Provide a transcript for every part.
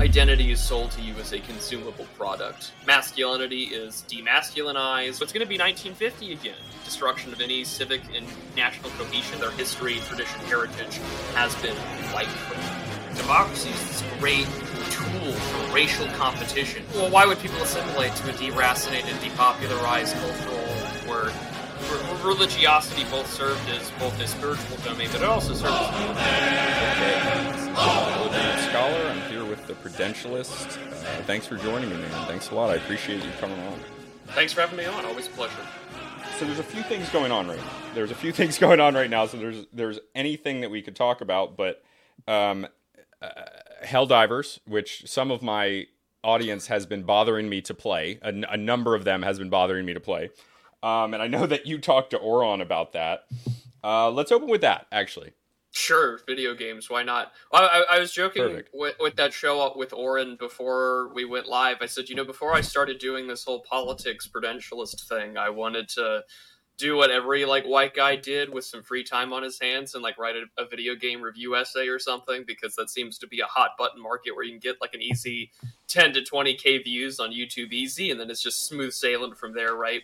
identity is sold to you as a consumable product. Masculinity is demasculinized. So it's going to be 1950 again. Destruction of any civic and national cohesion, their history, tradition, heritage has been wiped from them. Democracy is this great tool for racial competition. Well, why would people assimilate to a deracinated, depopularized cultural word? Religiosity both served as both a spiritual domain, but it also served as a scholar. I'm here with the Prudentialist. Thanks for joining me, man. Thanks a lot. I appreciate you coming on. Thanks for having me on. Always a pleasure. So there's a few things going on right now. So there's anything that we could talk about, but Helldivers, which some of my audience has been bothering me to play. A number of them has been bothering me to play. And I know that you talked to Oron about that. Let's open with that, actually. Sure, video games. Why not? I was joking with that show with Oren before we went live. I said, before I started doing this whole politics Prudentialist thing, I wanted to do what every white guy did with some free time on his hands and write a video game review essay or something, because that seems to be a hot button market where you can get an easy 10 to 20K views on YouTube easy, and then it's just smooth sailing from there, right?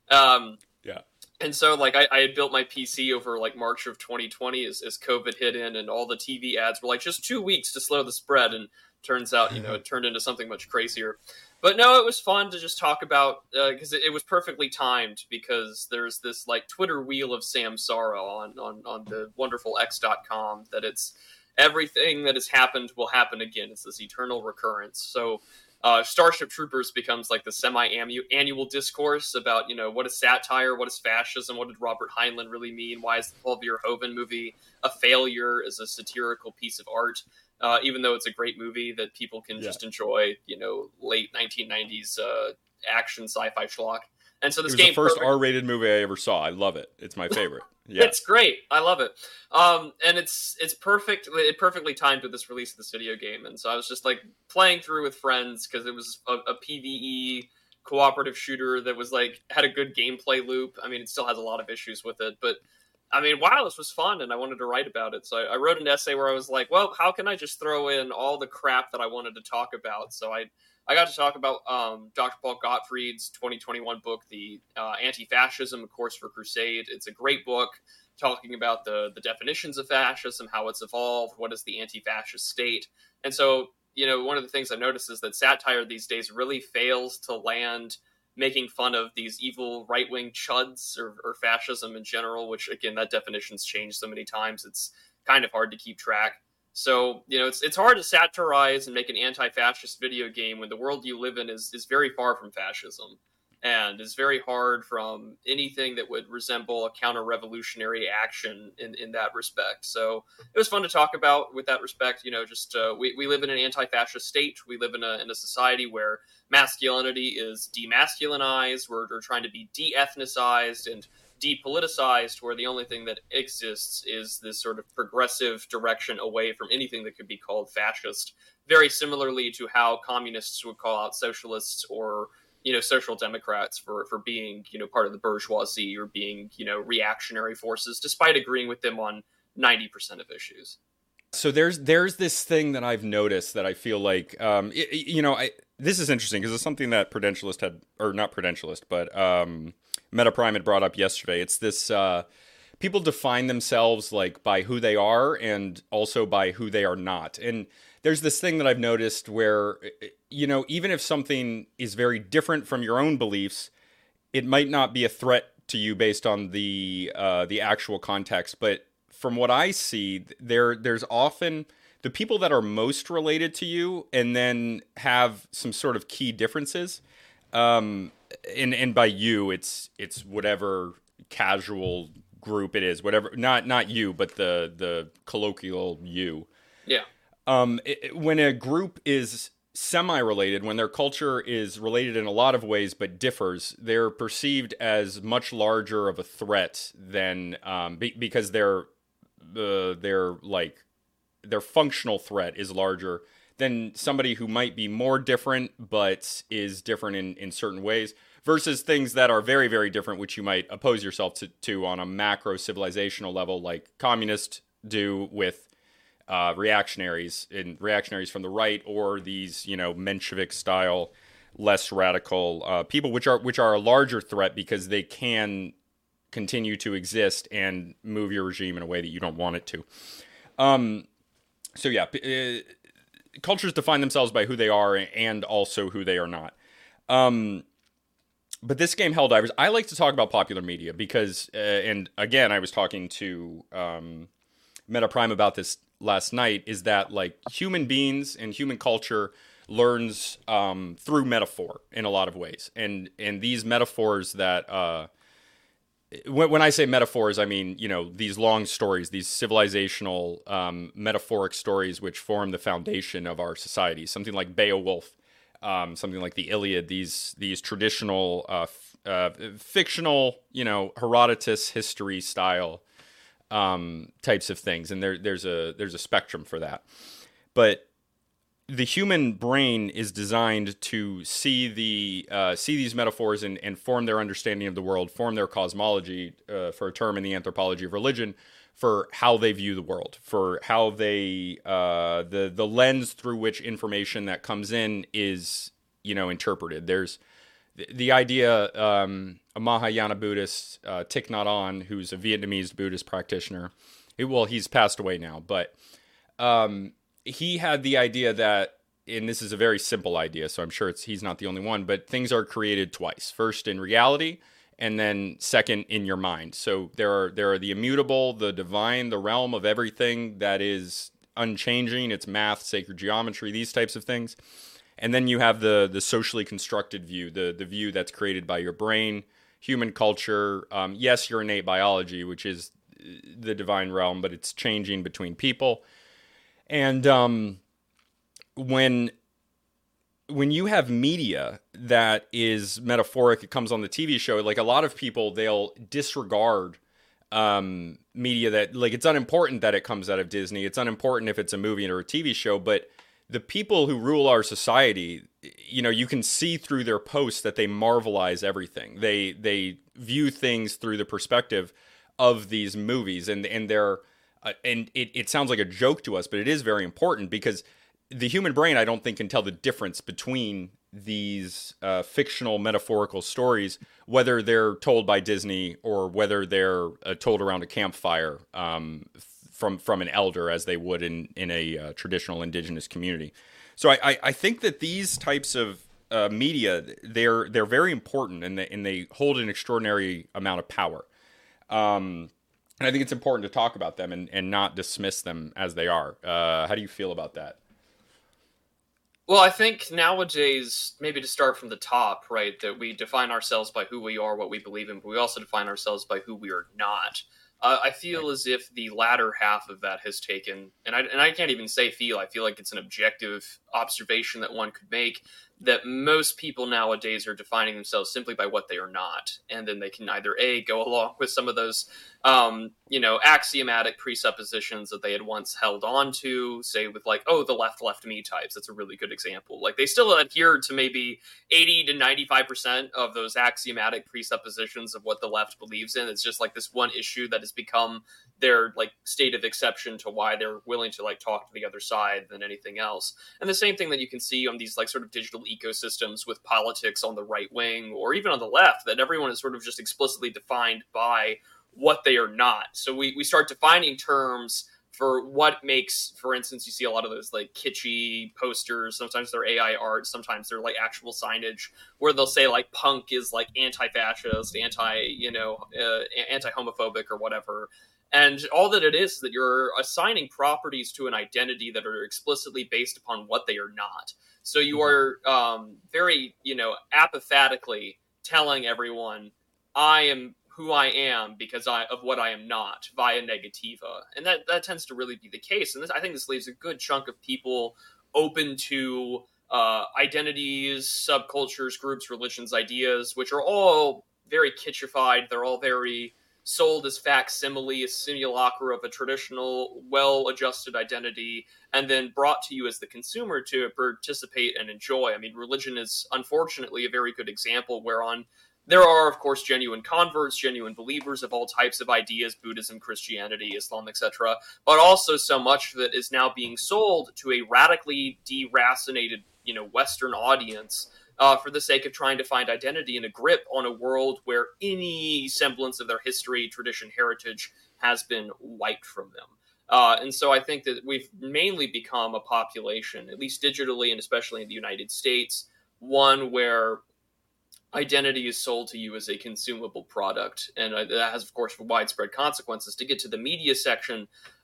Yeah. And so, I had built my PC over, March of 2020 as COVID hit in, and all the TV ads were just 2 weeks to slow the spread, and turns out, it turned into something much crazier. But no, it was fun to just talk about, because it was perfectly timed, because there's this, Twitter wheel of samsara on the wonderful X.com, that it's everything that has happened will happen again. It's this eternal recurrence. So Starship Troopers becomes the semi-annual discourse about, what is satire, what is fascism, what did Robert Heinlein really mean, why is the Paul Verhoeven movie a failure as a satirical piece of art, even though it's a great movie that people can just enjoy, late 1990s action sci-fi schlock. And so this game, the first R-rated movie I ever saw. I love it. It's my favorite. Yeah. It's great. I love it. And it's perfect. It perfectly timed with this release of this video game. And so I was just playing through with friends, because it was a PvE cooperative shooter that was had a good gameplay loop. I mean, it still has a lot of issues with it, but I mean, wow, this was fun, and I wanted to write about it. So I wrote an essay where I was well, how can I just throw in all the crap that I wanted to talk about? So I got to talk about Dr. Paul Gottfried's 2021 book, The Anti-Fascism: A Course for Crusade. It's a great book talking about the definitions of fascism, how it's evolved, what is the anti-fascist state. And so, one of the things I've noticed is that satire these days really fails to land making fun of these evil right-wing chuds or fascism in general, which, again, that definition's changed so many times, it's kind of hard to keep track. So, it's hard to satirize and make an anti-fascist video game when the world you live in is very far from fascism, and is very hard from anything that would resemble a counter-revolutionary action in that respect. So it was fun to talk about with that respect. We live in an anti-fascist state. We live in a society where masculinity is demasculinized. We're trying to be de-ethnicized and depoliticized, where the only thing that exists is this sort of progressive direction away from anything that could be called fascist, very similarly to how communists would call out socialists or social democrats for being, part of the bourgeoisie or being, reactionary forces, despite agreeing with them on 90% of issues. So there's this thing that I've noticed that I feel this is interesting, because it's something that Prudentialist had, or not Prudentialist, but MetaPrime had brought up yesterday. It's this, people define themselves by who they are and also by who they are not. And there's this thing that I've noticed where, even if something is very different from your own beliefs, it might not be a threat to you based on the actual context. But from what I see, there's often the people that are most related to you and then have some sort of key differences. And by you, it's whatever casual group it is, whatever, not you, but the colloquial you. Yeah. When a group is semi-related, when their culture is related in a lot of ways but differs, they're perceived as much larger of a threat than because their functional threat is larger than somebody who might be more different but is different in certain ways, versus things that are very, very different, which you might oppose yourself to on a macro civilizational level, like communists do with reactionaries from the right, or these, Menshevik style, less radical people, which are a larger threat because they can continue to exist and move your regime in a way that you don't want it to. So yeah, cultures define themselves by who they are and also who they are not. But this game, Helldivers, I like to talk about popular media because, and again, I was talking to MetaPrime about this last night, is that like human beings and human culture learns through metaphor in a lot of ways. And these metaphors that, when I say metaphors, I mean, these long stories, these civilizational metaphoric stories which form the foundation of our society. Something like Beowulf. Something like the Iliad, these traditional fictional, Herodotus history style types of things, and there's a spectrum for that. But the human brain is designed to see these metaphors and form their understanding of the world, form their cosmology, for a term in the anthropology of religion, for how they view the world, for how they the lens through which information that comes in is interpreted. There's the idea, a Mahayana Buddhist, Thich Nhat Hanh, who's a Vietnamese Buddhist practitioner. He's passed away now, but he had the idea that, and this is a very simple idea, so I'm sure he's not the only one, but things are created twice. First in reality, and then second in your mind. So there are the immutable, the divine, the realm of everything that is unchanging. It's math, sacred geometry, these types of things. And then you have the socially constructed view, the view that's created by your brain, human culture. Yes, your innate biology, which is the divine realm, but it's changing between people. And when you have media that is metaphoric, it comes on the TV show, like a lot of people, they'll disregard media that, like, it's unimportant that it comes out of Disney. It's unimportant if it's a movie or a TV show, but the people who rule our society, you can see through their posts that they marvelize everything. They view things through the perspective of these movies, and they're and it sounds like a joke to us, but it is very important because the human brain, I don't think, can tell the difference between these fictional metaphorical stories, whether they're told by Disney or whether they're told around a campfire from an elder, as they would in a traditional indigenous community. So I think that these types of media, they're very important, and they hold an extraordinary amount of power. And I think it's important to talk about them and not dismiss them as they are. How do you feel about that? Well, I think nowadays, maybe to start from the top, right, that we define ourselves by who we are, what we believe in, but we also define ourselves by who we are not. I feel as if the latter half of that has taken, and I can't even say feel, I feel like it's an objective observation that one could make, that most people nowadays are defining themselves simply by what they are not. And then they can either A, go along with some of those, axiomatic presuppositions that they had once held on to, say with like, oh, the left me types. That's a really good example. Like they still adhere to maybe 80 to 95% of those axiomatic presuppositions of what the left believes in. It's just like this one issue that has become their like state of exception to why they're willing to like talk to the other side than anything else. And the same thing that you can see on these like sort of digital ecosystems with politics on the right wing or even on the left, that everyone is sort of just explicitly defined by what they are not. So we start defining terms for what makes, for instance, you see a lot of those like kitschy posters. Sometimes they're AI art, sometimes they're like actual signage where they'll say like punk is like anti-fascist, anti-homophobic or whatever. And all that it is that you're assigning properties to an identity that are explicitly based upon what they are not. So you are very, apophatically telling everyone, I am who I am because of what I am not via negativa. And that tends to really be the case. And I think this leaves a good chunk of people open to identities, subcultures, groups, religions, ideas, which are all very kitchified. They're all very sold as facsimile, a simulacra of a traditional, well-adjusted identity, and then brought to you as the consumer to participate and enjoy. I mean, religion is unfortunately a very good example whereon there are, of course, genuine converts, genuine believers of all types of ideas, Buddhism, Christianity, Islam, etc., but also so much that is now being sold to a radically deracinated, Western audience for the sake of trying to find identity and a grip on a world where any semblance of their history, tradition, heritage has been wiped from them. And so I think that we've mainly become a population, at least digitally and especially in the United States, one where identity is sold to you as a consumable product, and that has, of course, widespread consequences. To get to the media section,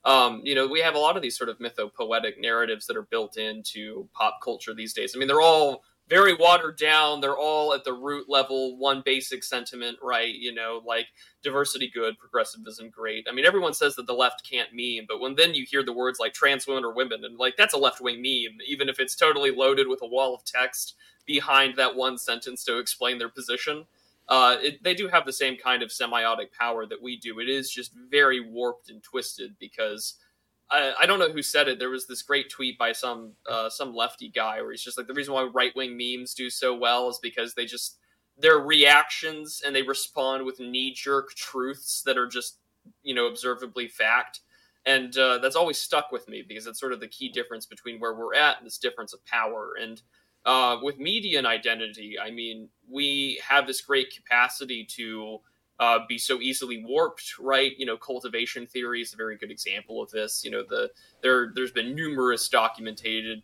we have a lot of these sort of mythopoetic narratives that are built into pop culture these days. I mean, they're all very watered down. They're all at the root level, one basic sentiment, right? Like diversity good, progressivism great. I mean, everyone says that the left can't meme, but when then you hear the words like trans women or women, and like that's a left-wing meme, even if it's totally loaded with a wall of text behind that one sentence to explain their position. They do have the same kind of semiotic power that we do. It is just very warped and twisted because I don't know who said it. There was this great tweet by some lefty guy where he's just like, the reason why right-wing memes do so well is because their reactions and they respond with knee-jerk truths that are just, observably fact. And that's always stuck with me because it's sort of the key difference between where we're at and this difference of power. And with media and identity, I mean, we have this great capacity to be so easily warped, right? Cultivation theory is a very good example of this. There's been numerous documentation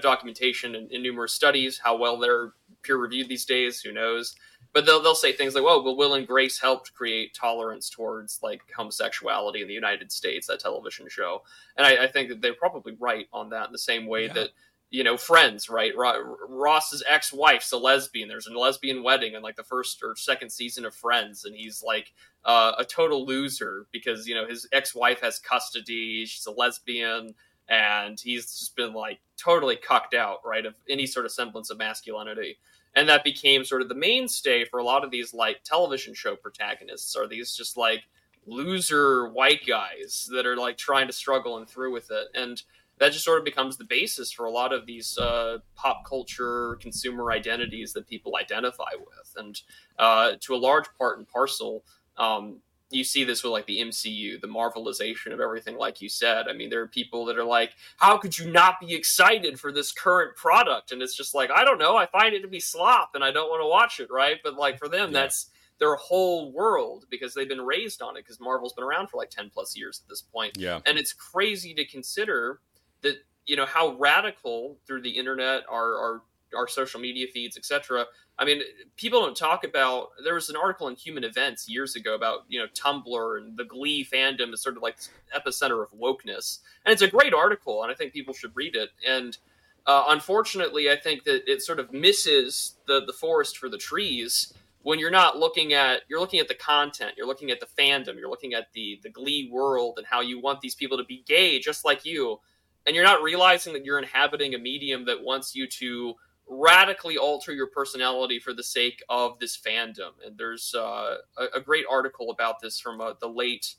and numerous studies. How well they're peer-reviewed these days, who knows? But they'll say things like, "Well, Will and Grace helped create tolerance towards like homosexuality in the United States," that television show. And I think that they're probably right on that in the same way that Friends, right? Ross's ex-wife's a lesbian. There's a lesbian wedding in like the first or second season of Friends, and he's like a total loser because his ex-wife has custody. She's a lesbian, and he's just been like totally cucked out, right, of any sort of semblance of masculinity. And that became sort of the mainstay for a lot of these like television show protagonists. Are these just like loser white guys that are like trying to struggle and through with it, and that just sort of becomes the basis for a lot of these pop culture consumer identities that people identify with. And to a large part and parcel, you see this with like the MCU, the Marvelization of everything, like you said. I mean, there are people that are like, how could you not be excited for this current product? And it's just like, I don't know, I find it to be slop and I don't want to watch it, right? But like for them, that's their whole world because they've been raised on it because Marvel's been around for like 10 plus years at this point. Yeah. And it's crazy to consider that, how radical through the internet, our social media feeds, etc. I mean, people don't talk about, there was an article in Human Events years ago about, Tumblr and the Glee fandom is sort of like this epicenter of wokeness. And it's a great article, and I think people should read it. And unfortunately, I think that it sort of misses the forest for the trees when you're looking at the content, you're looking at the fandom, you're looking at the Glee world and how you want these people to be gay just like you. And you're not realizing that you're inhabiting a medium that wants you to radically alter your personality for the sake of this fandom. And there's a great article about this from the late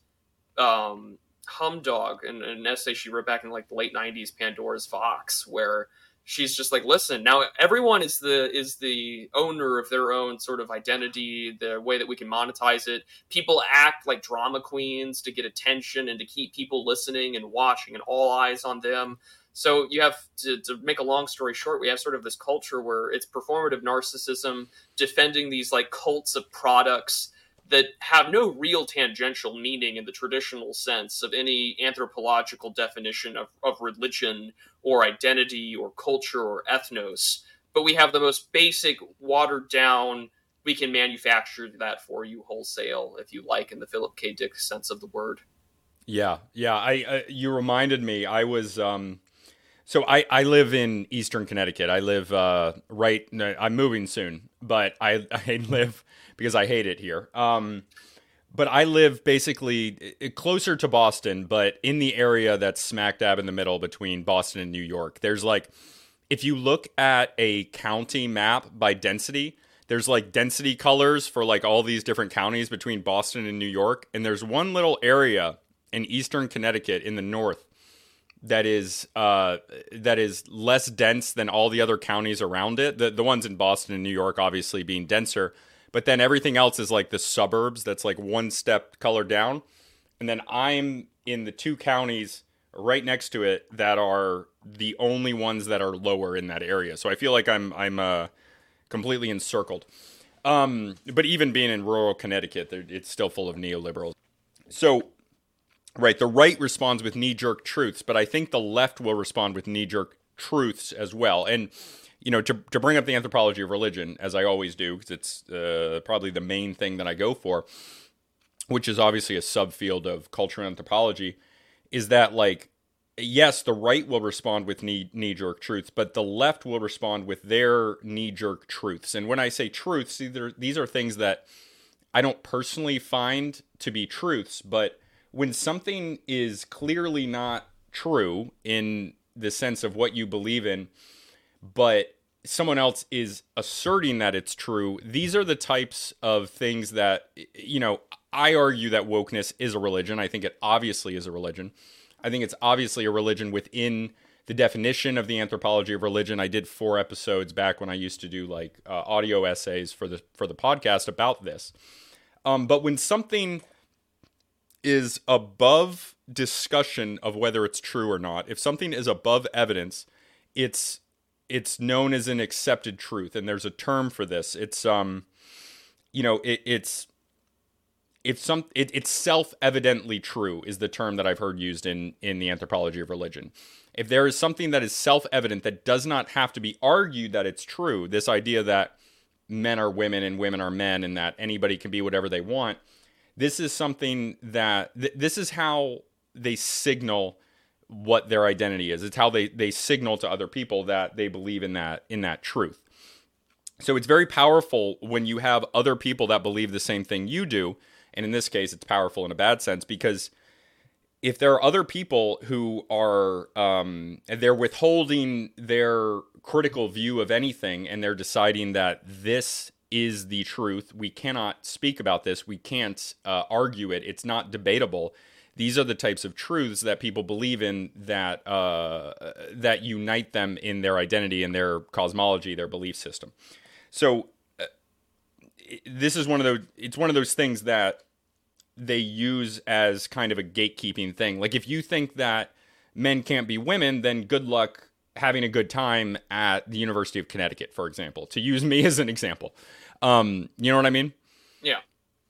Humdog, in an essay she wrote back in like the late 90s, Pandora's Box, where she's just like, listen, now everyone is the owner of their own sort of identity, the way that we can monetize it. People act like drama queens to get attention and to keep people listening and watching and all eyes on them. So you have to make a long story short, we have sort of this culture where it's performative narcissism defending these like cults of products that have no real tangential meaning in the traditional sense of any anthropological definition of religion or identity or culture or ethnos. But we have the most basic, watered down, we can manufacture that for you wholesale, if you like, in the Philip K. Dick sense of the word. Yeah. You reminded me, I was... So I live in Eastern Connecticut. I live I'm moving soon, but I live because I hate it here. But I live basically closer to Boston, but in the area that's smack dab in the middle between Boston and New York. There's like, if you look at a county map by density, there's like density colors for like all these different counties between Boston and New York. And there's one little area in Eastern Connecticut in the north that is less dense than all the other counties around it. The ones in Boston and New York obviously being denser, but then everything else is like the suburbs that's like one step color down. And then I'm in the two counties right next to it that are the only ones that are lower in that area. So I feel like I'm completely encircled. But even being in rural Connecticut, it's still full of neoliberals. So, right, the right responds with knee-jerk truths, but I think the left will respond with knee-jerk truths as well. And, you know, to bring up the anthropology of religion, as I always do, because it's probably the main thing that I go for, which is obviously a subfield of cultural anthropology, is that, like, yes, the right will respond with knee-jerk truths, but the left will respond with their knee-jerk truths. And when I say truths, these are things that I don't personally find to be truths, but when something is clearly not true in the sense of what you believe in, but someone else is asserting that it's true, these are the types of things that, you know, I argue that wokeness is a religion. I think it obviously is a religion. I think it's obviously a religion within the definition of the anthropology of religion. I did 4 episodes back when I used to do like audio essays for the podcast about this. But when something is above discussion of whether it's true or not, if something is above evidence, it's known as an accepted truth, and there's a term for this. It's you know, it's self-evidently true is the term that I've heard used in the anthropology of religion. If there is something that is self-evident that does not have to be argued that it's true, this idea that men are women and women are men and that anybody can be whatever they want, this is something that this is how they signal what their identity is. It's how they signal to other people that they believe in that truth. So it's very powerful when you have other people that believe the same thing you do. And in this case, it's powerful in a bad sense, because if there are other people who are they're withholding their critical view of anything, and they're deciding that this is the truth, we cannot speak about this, we can't argue it, it's not debatable. These are the types of truths that people believe in that that unite them in their identity and their cosmology, their belief system. So this is one of those things that they use as kind of a gatekeeping thing. Like, if you think that men can't be women, then good luck having a good time at the University of Connecticut, for example, to use me as an example. You know what I mean? Yeah.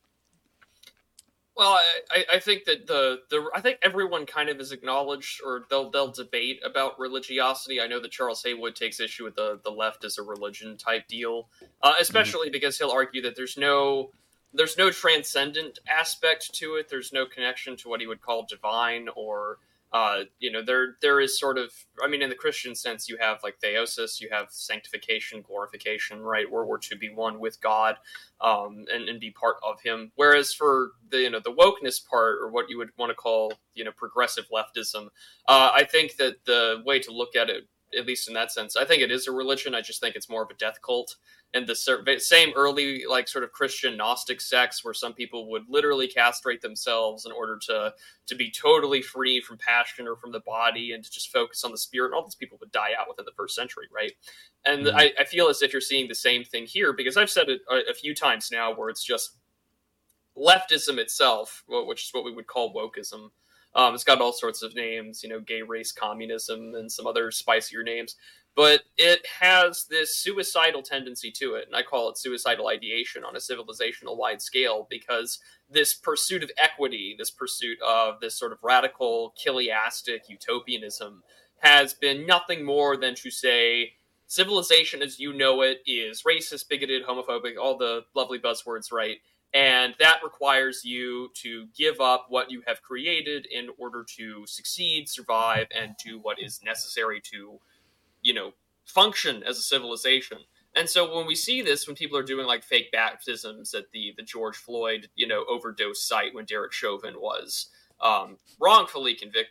Well, I think that I think everyone kind of is acknowledged, or they'll debate about religiosity. I know that Charles Haywood takes issue with the left as a religion type deal, especially because he'll argue that there's no transcendent aspect to it. There's no connection to what he would call divine, or there is sort of, I mean, in the Christian sense, you have like theosis, you have sanctification, glorification, right? We're to be one with God, and be part of Him. Whereas for the wokeness part, or what you would want to call progressive leftism, I think that the way to look at it, at least in that sense, I think it is a religion. I just think it's more of a death cult. And the same early, like, sort of Christian Gnostic sects, where some people would literally castrate themselves in order to be totally free from passion or from the body, and to just focus on the spirit. And all these people would die out within the first century, right? And I feel as if you're seeing the same thing here, because I've said it a few times now, where it's just leftism itself, which is what we would call wokeism. It's got all sorts of names, gay race communism and some other spicier names. But it has this suicidal tendency to it, and I call it suicidal ideation on a civilizational-wide scale, because this pursuit of equity, this pursuit of this sort of radical, chiliastic utopianism, has been nothing more than to say civilization as you know it is racist, bigoted, homophobic, all the lovely buzzwords, right? And that requires you to give up what you have created in order to succeed, survive, and do what is necessary to function as a civilization. And so when we see this, when people are doing like fake baptisms at the George Floyd, overdose site when Derek Chauvin was wrongfully convicted,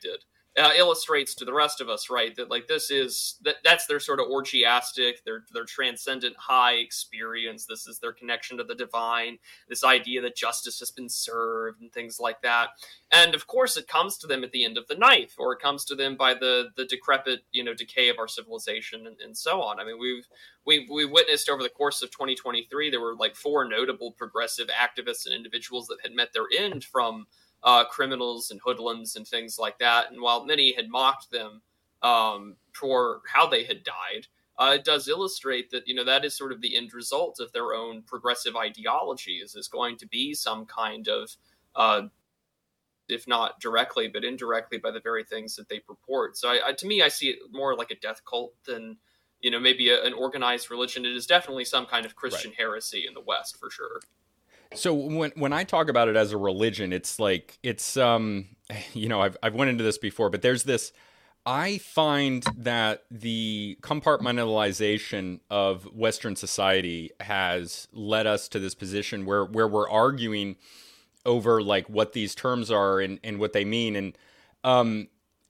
illustrates to the rest of us, right? That like that's their sort of orgiastic, their transcendent high experience. This is their connection to the divine. This idea that justice has been served and things like that. And of course, it comes to them at the end of the knife, or it comes to them by the decrepit, decay of our civilization and so on. I mean, we witnessed over the course of 2023 there were like 4 notable progressive activists and individuals that had met their end from criminals and hoodlums and things like that. And while many had mocked them for how they had died, it does illustrate that that is sort of the end result of their own progressive ideology. Is going to be some kind of, if not directly, but indirectly by the very things that they purport. So to me, I see it more like a death cult than maybe an organized religion. It is definitely some kind of Christian heresy in the West, for sure. So when I talk about it as a religion, it's like I've went into this before, but there's this. I find that the compartmentalization of Western society has led us to this position where we're arguing over like what these terms are and what they mean, and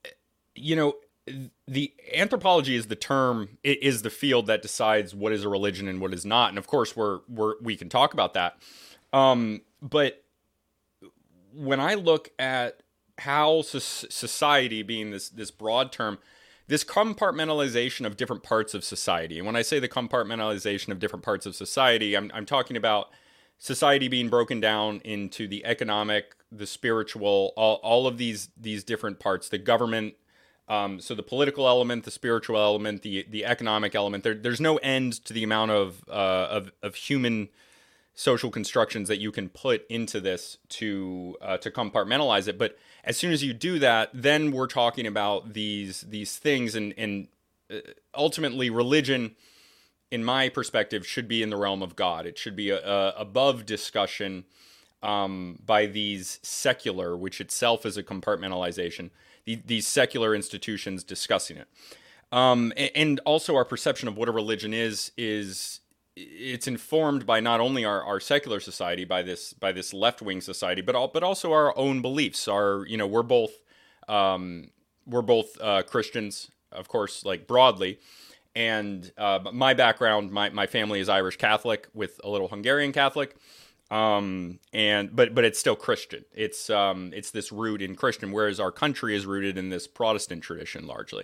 the anthropology is the term, it is the field that decides what is a religion and what is not, and of course we can talk about that. But when I look at how society, being this broad term, this compartmentalization of different parts of society, and when I say the compartmentalization of different parts of society, I'm talking about society being broken down into the economic, the spiritual, all of these different parts, the government, so the political element, the spiritual element, the economic element. There's no end to the amount of human social constructions that you can put into this to compartmentalize it. But as soon as you do that, then we're talking about these things, and ultimately religion, in my perspective, should be in the realm of God. It should be above discussion by these secular, which itself is a compartmentalization, these secular institutions discussing it. And also our perception of what a religion is it's informed by not only our secular society, by this left-wing society, but also our own beliefs. We're both Christians, of course, like broadly, and my background, my family is Irish Catholic with a little Hungarian Catholic, but it's still Christian. It's this root in Christian, whereas our country is rooted in this Protestant tradition largely.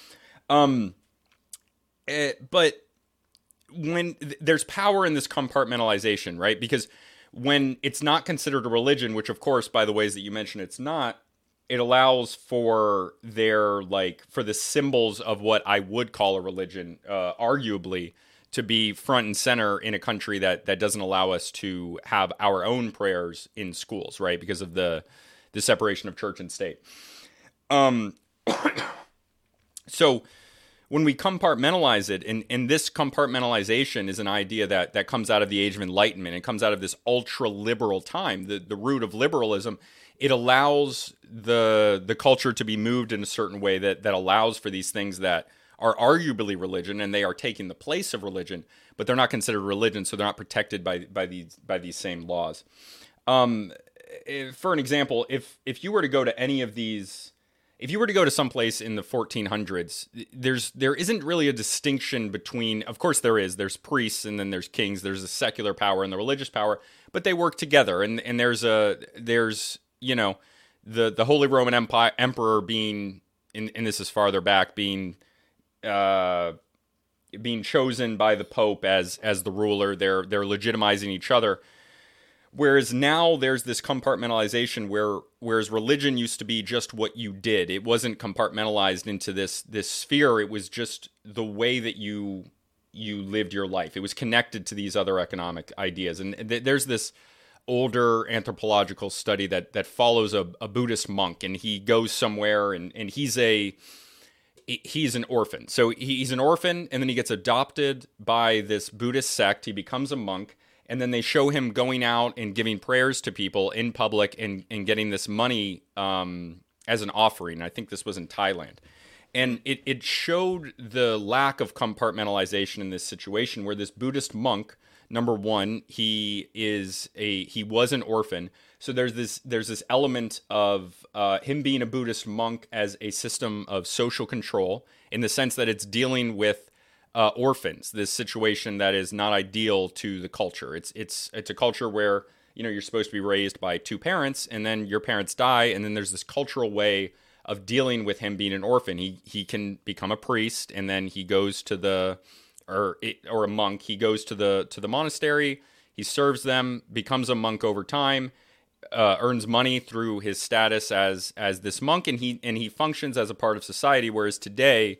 But when there's power in this compartmentalization, right? Because when it's not considered a religion, which of course, by the ways that you mentioned, it's not, it allows for for the symbols of what I would call a religion, arguably, to be front and center in a country that doesn't allow us to have our own prayers in schools, right? Because of the separation of church and state. So when we compartmentalize it, and this compartmentalization is an idea that comes out of the Age of Enlightenment. It comes out of this ultra-liberal time, the root of liberalism. It allows the culture to be moved in a certain way that allows for these things that are arguably religion, and they are taking the place of religion, but they're not considered religion, so they're not protected by these same laws. For an example, if you were to go to any of these, if you were to go to someplace in the 1400s, there isn't really a distinction between, of course there's priests and then there's kings, there's the secular power and the religious power, but they work together, and there's the Holy Roman Emperor being, and this is farther back, being chosen by the Pope as the ruler. They're legitimizing each other. Whereas now there's this compartmentalization whereas religion used to be just what you did. It wasn't compartmentalized into this sphere. It was just the way that you lived your life. It was connected to these other economic ideas. And there's this older anthropological study that follows a Buddhist monk, and he goes somewhere and he's an orphan. So he's an orphan, and then he gets adopted by this Buddhist sect. He becomes a monk. And then they show him going out and giving prayers to people in public and getting this money as an offering. I think this was in Thailand. And it showed the lack of compartmentalization in this situation where this Buddhist monk, number one, he was an orphan. So there's this element of him being a Buddhist monk as a system of social control, in the sense that it's dealing with orphans, this situation that is not ideal to the culture. It's a culture where, you're supposed to be raised by two parents, and then your parents die, and then there's this cultural way of dealing with him being an orphan. He can become a priest, and then he goes to or a monk. He goes to the monastery. He serves them, becomes a monk over time, earns money through his status as this monk, and he functions as a part of society. Whereas today,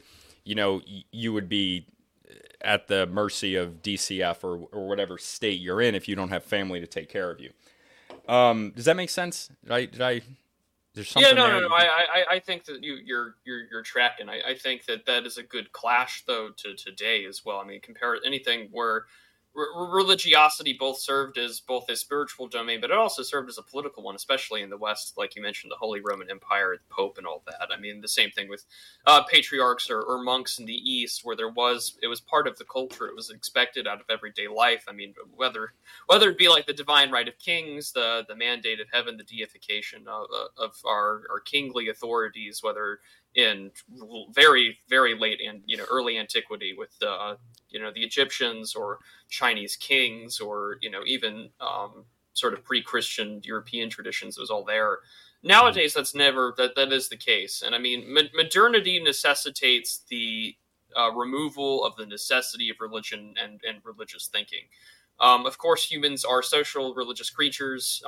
you would be at the mercy of DCF or whatever state you're in if you don't have family to take care of you. Does that make sense? Did I There's something No. I think that you're tracking. I think that is a good clash though to today as well. I mean, compare anything where religiosity both served as both a spiritual domain, but it also served as a political one, especially in the West, like you mentioned, the Holy Roman Empire, the Pope, and all that. I mean, the same thing with patriarchs or monks in the East, where it was part of the culture. It was expected out of everyday life. I mean, whether it be like the divine right of kings, the mandate of heaven, the deification of our kingly authorities, whether in very, very late and early antiquity with the Egyptians or Chinese kings, or even sort of pre-Christian European traditions. It was all there. Nowadays, that's never that is the case. And I mean, modernity necessitates the removal of the necessity of religion and religious thinking. Of course, humans are social, religious creatures.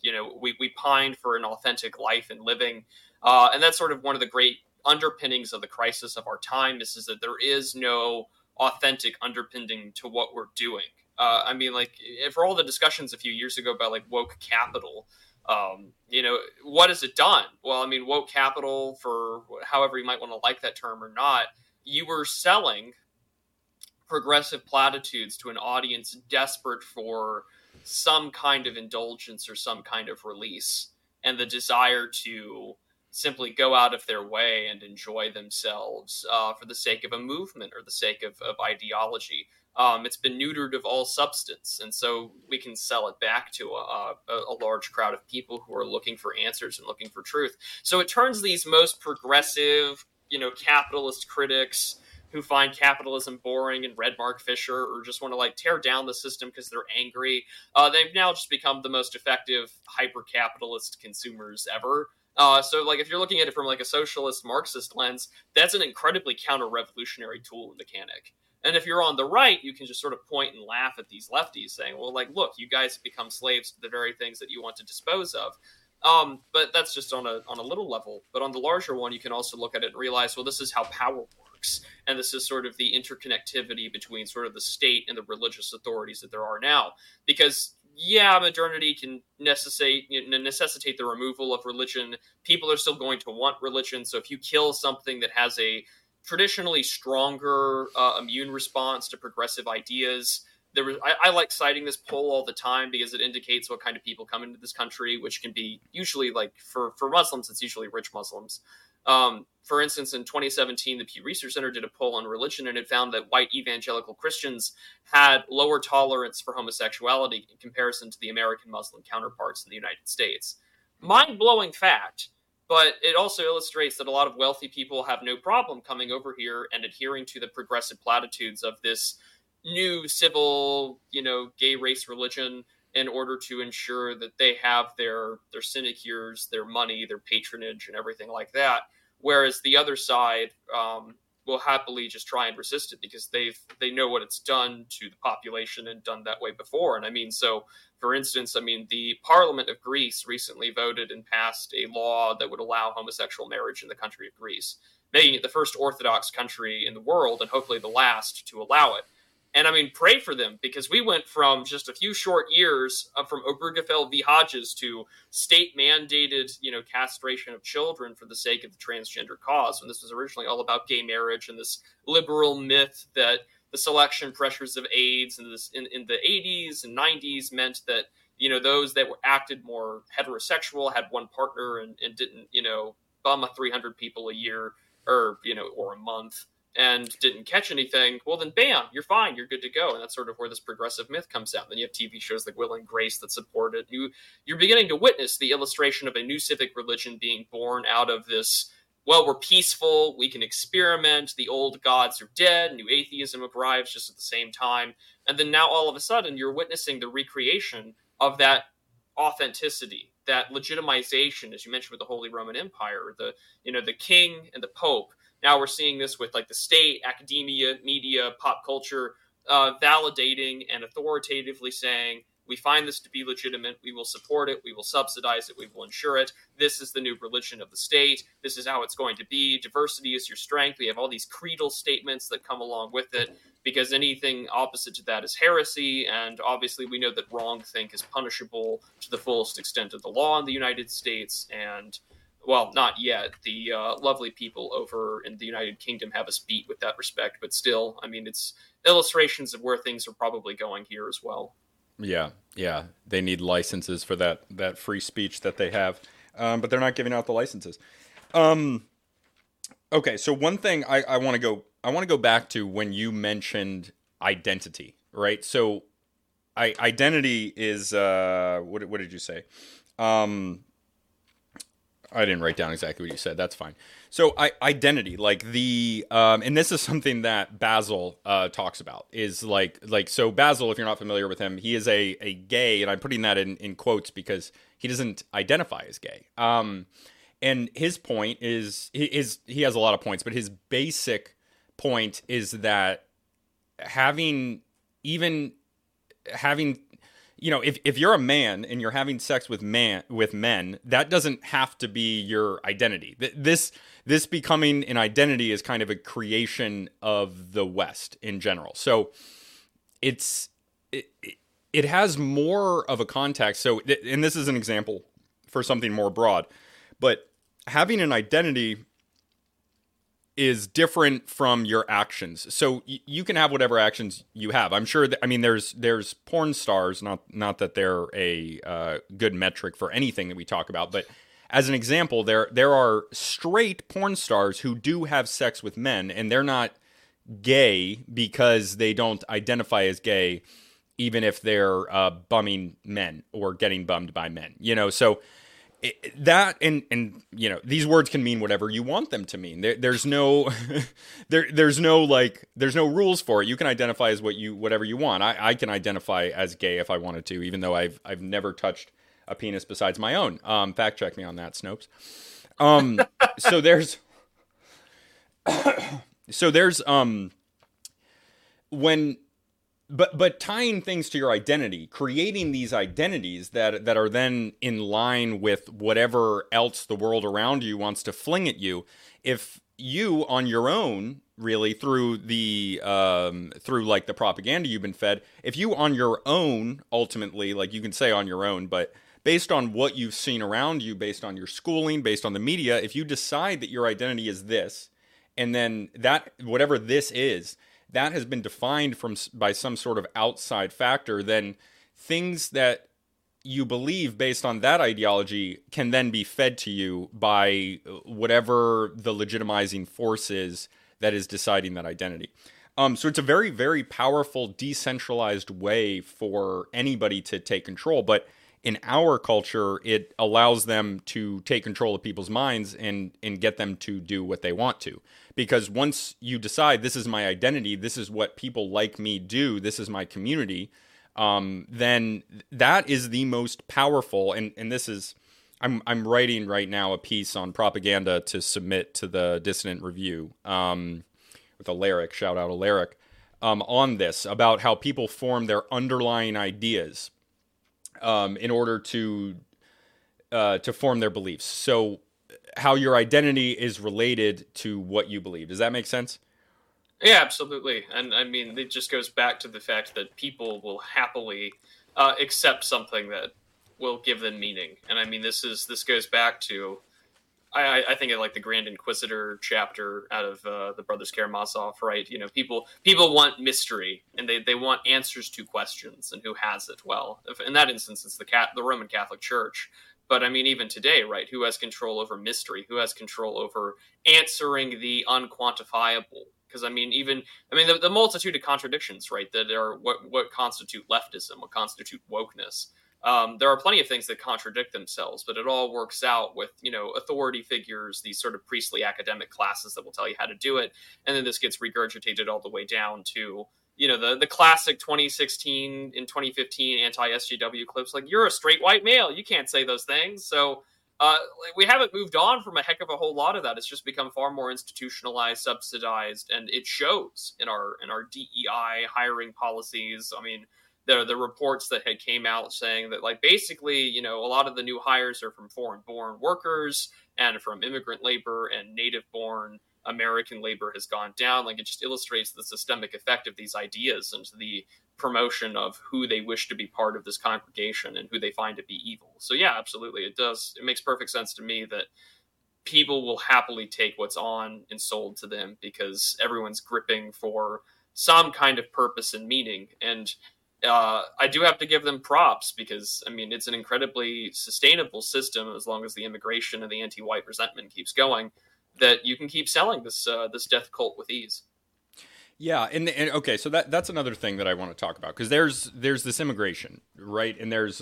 We pine for an authentic life and living, and that's sort of one of the great underpinnings of the crisis of our time. Is that there is no authentic underpinning to what we're doing. I mean, like, for all the discussions a few years ago about like woke capital, what has it done? Well, I mean, woke capital, for however you might want to like that term or not, you were selling progressive platitudes to an audience desperate for some kind of indulgence or some kind of release, and the desire to simply go out of their way and enjoy themselves for the sake of a movement or the sake of ideology. It's been neutered of all substance, and so we can sell it back to a large crowd of people who are looking for answers and looking for truth. So it turns these most progressive, capitalist critics who find capitalism boring and read Mark Fisher or just want to like tear down the system because they're angry. They've now just become the most effective hyper-capitalist consumers ever. So, like, if you're looking at it from like a socialist Marxist lens, that's an incredibly counter-revolutionary tool and mechanic. And if you're on the right, you can just sort of point and laugh at these lefties, saying, "Well, like, look, you guys have become slaves to the very things that you want to dispose of." But that's just on a little level. But on the larger one, you can also look at it and realize, well, this is how power works, and this is sort of the interconnectivity between sort of the state and the religious authorities that there are now. Because modernity can necessitate the removal of religion. People are still going to want religion. So if you kill something that has a traditionally stronger immune response to progressive ideas, I like citing this poll all the time because it indicates what kind of people come into this country, which can be usually like for Muslims, it's usually rich Muslims. For instance, in 2017, the Pew Research Center did a poll on religion, and it found that white evangelical Christians had lower tolerance for homosexuality in comparison to the American Muslim counterparts in the United States. Mind-blowing fact, but it also illustrates that a lot of wealthy people have no problem coming over here and adhering to the progressive platitudes of this new civil, gay race religion in order to ensure that they have their sinecures, their money, their patronage, and everything like that. Whereas the other side will happily just try and resist it because they know what it's done to the population and done that way before. And I mean, so for instance, the Parliament of Greece recently voted and passed a law that would allow homosexual marriage in the country of Greece, making it the first Orthodox country in the world and hopefully the last to allow it. And I mean, pray for them, because we went from just a few short years from Obergefell v. Hodges to state-mandated, castration of children for the sake of the transgender cause, when this was originally all about gay marriage and this liberal myth that the selection pressures of AIDS in the 80s and 90s meant that, those that were acted more heterosexual, had one partner and didn't, bum 300 people a year or or a month, and didn't catch anything, well then bam, you're fine, you're good to go. And that's sort of where this progressive myth comes out. Then you have TV shows like Will and Grace that support it. You're beginning to witness the illustration of a new civic religion being born out of this. Well, we're peaceful, we can experiment, the old gods are dead, new atheism arrives just at the same time. And then now all of a sudden you're witnessing the recreation of that authenticity, that legitimization, as you mentioned with the Holy Roman Empire, the king and the Pope. Now we're seeing this with like the state, academia, media, pop culture, validating and authoritatively saying, we find this to be legitimate, we will support it, we will subsidize it, we will ensure it. This is the new religion of the state. This is how it's going to be. Diversity is your strength. We have all these creedal statements that come along with it, because anything opposite to that is heresy. And obviously we know that wrongthink is punishable to the fullest extent of the law in the United States. And, well, not yet. The lovely people over in the United Kingdom have us beat with that respect. But still, I mean, it's illustrations of where things are probably going here as well. Yeah. They need licenses for that free speech that they have, but they're not giving out the licenses. Okay, so one thing I want to go back to when you mentioned identity, right? So, identity is what did you say? I didn't write down exactly what you said. That's fine. So identity, like and this is something that Basil talks about, is like so Basil, if you're not familiar with him, he is a gay, and I'm putting that in quotes because he doesn't identify as gay. And his point is, he has a lot of points, but his basic point is that having if you're a man and you're having sex with men, that doesn't have to be your identity. This becoming an identity is kind of a creation of the West in general. So it has more of a context. So, and this is an example for something more broad, but having an identity is different from your actions. So you can have whatever actions you have. I'm sure that, I mean, there's porn stars, not that they're a good metric for anything that we talk about, but as an example, there are straight porn stars who do have sex with men, and they're not gay because they don't identify as gay, even if they're bumming men or getting bummed by men. So that and these words can mean whatever you want them to mean. There's no there's no rules for it. You can identify as whatever you want. I can identify as gay if I wanted to, even though I've never touched a penis besides my own. Fact check me on that, Snopes. So there's But tying things to your identity, creating these identities that are then in line with whatever else the world around you wants to fling at you. If you on your own, really through like the propaganda you've been fed, if you on your own, ultimately, like you can say on your own, but based on what you've seen around you, based on your schooling, based on the media, if you decide that your identity is this, and then that whatever this is, that has been defined by some sort of outside factor, then things that you believe based on that ideology can then be fed to you by whatever the legitimizing force is that is deciding that identity. So it's a very, very powerful, decentralized way for anybody to take control. But in our culture, it allows them to take control of people's minds and get them to do what they want to. Because once you decide this is my identity, this is what people like me do, this is my community, then that is the most powerful. And this is, I'm writing right now a piece on propaganda to submit to the Dissident Review with Alaric, shout out Alaric, on this, about how people form their underlying ideas in order to form their beliefs. So how your identity is related to what you believe. Does that make sense? Yeah, absolutely. And I mean, it just goes back to the fact that people will happily accept something that will give them meaning. And I mean, this goes back to, I think of like the Grand Inquisitor chapter out of the Brothers Karamazov, right? People want mystery, and they want answers to questions, and who has it? Well, in that instance, it's the Roman Catholic Church. But I mean, even today, right? Who has control over mystery? Who has control over answering the unquantifiable? Because I mean, the multitude of contradictions, right? That are what constitute leftism, what constitute wokeness. There are plenty of things that contradict themselves, but it all works out with, authority figures, these sort of priestly academic classes that will tell you how to do it, and then this gets regurgitated all the way down to the classic 2016 and 2015 anti-SJW clips, like, you're a straight white male, you can't say those things. So we haven't moved on from a heck of a whole lot of that. It's just become far more institutionalized, subsidized, and it shows in our DEI hiring policies. I mean, the reports that had came out saying that, like, basically, a lot of the new hires are from foreign-born workers and from immigrant labor, and native-born American labor has gone down. Like, it just illustrates the systemic effect of these ideas and the promotion of who they wish to be part of this congregation and who they find to be evil. So yeah, absolutely. It makes perfect sense to me that people will happily take what's on and sold to them because everyone's gripping for some kind of purpose and meaning. And I do have to give them props because, I mean, it's an incredibly sustainable system as long as the immigration and the anti-white resentment keeps going, that you can keep selling this death cult with ease. Yeah, and okay, so that's another thing that I want to talk about, because there's this immigration, right? And there's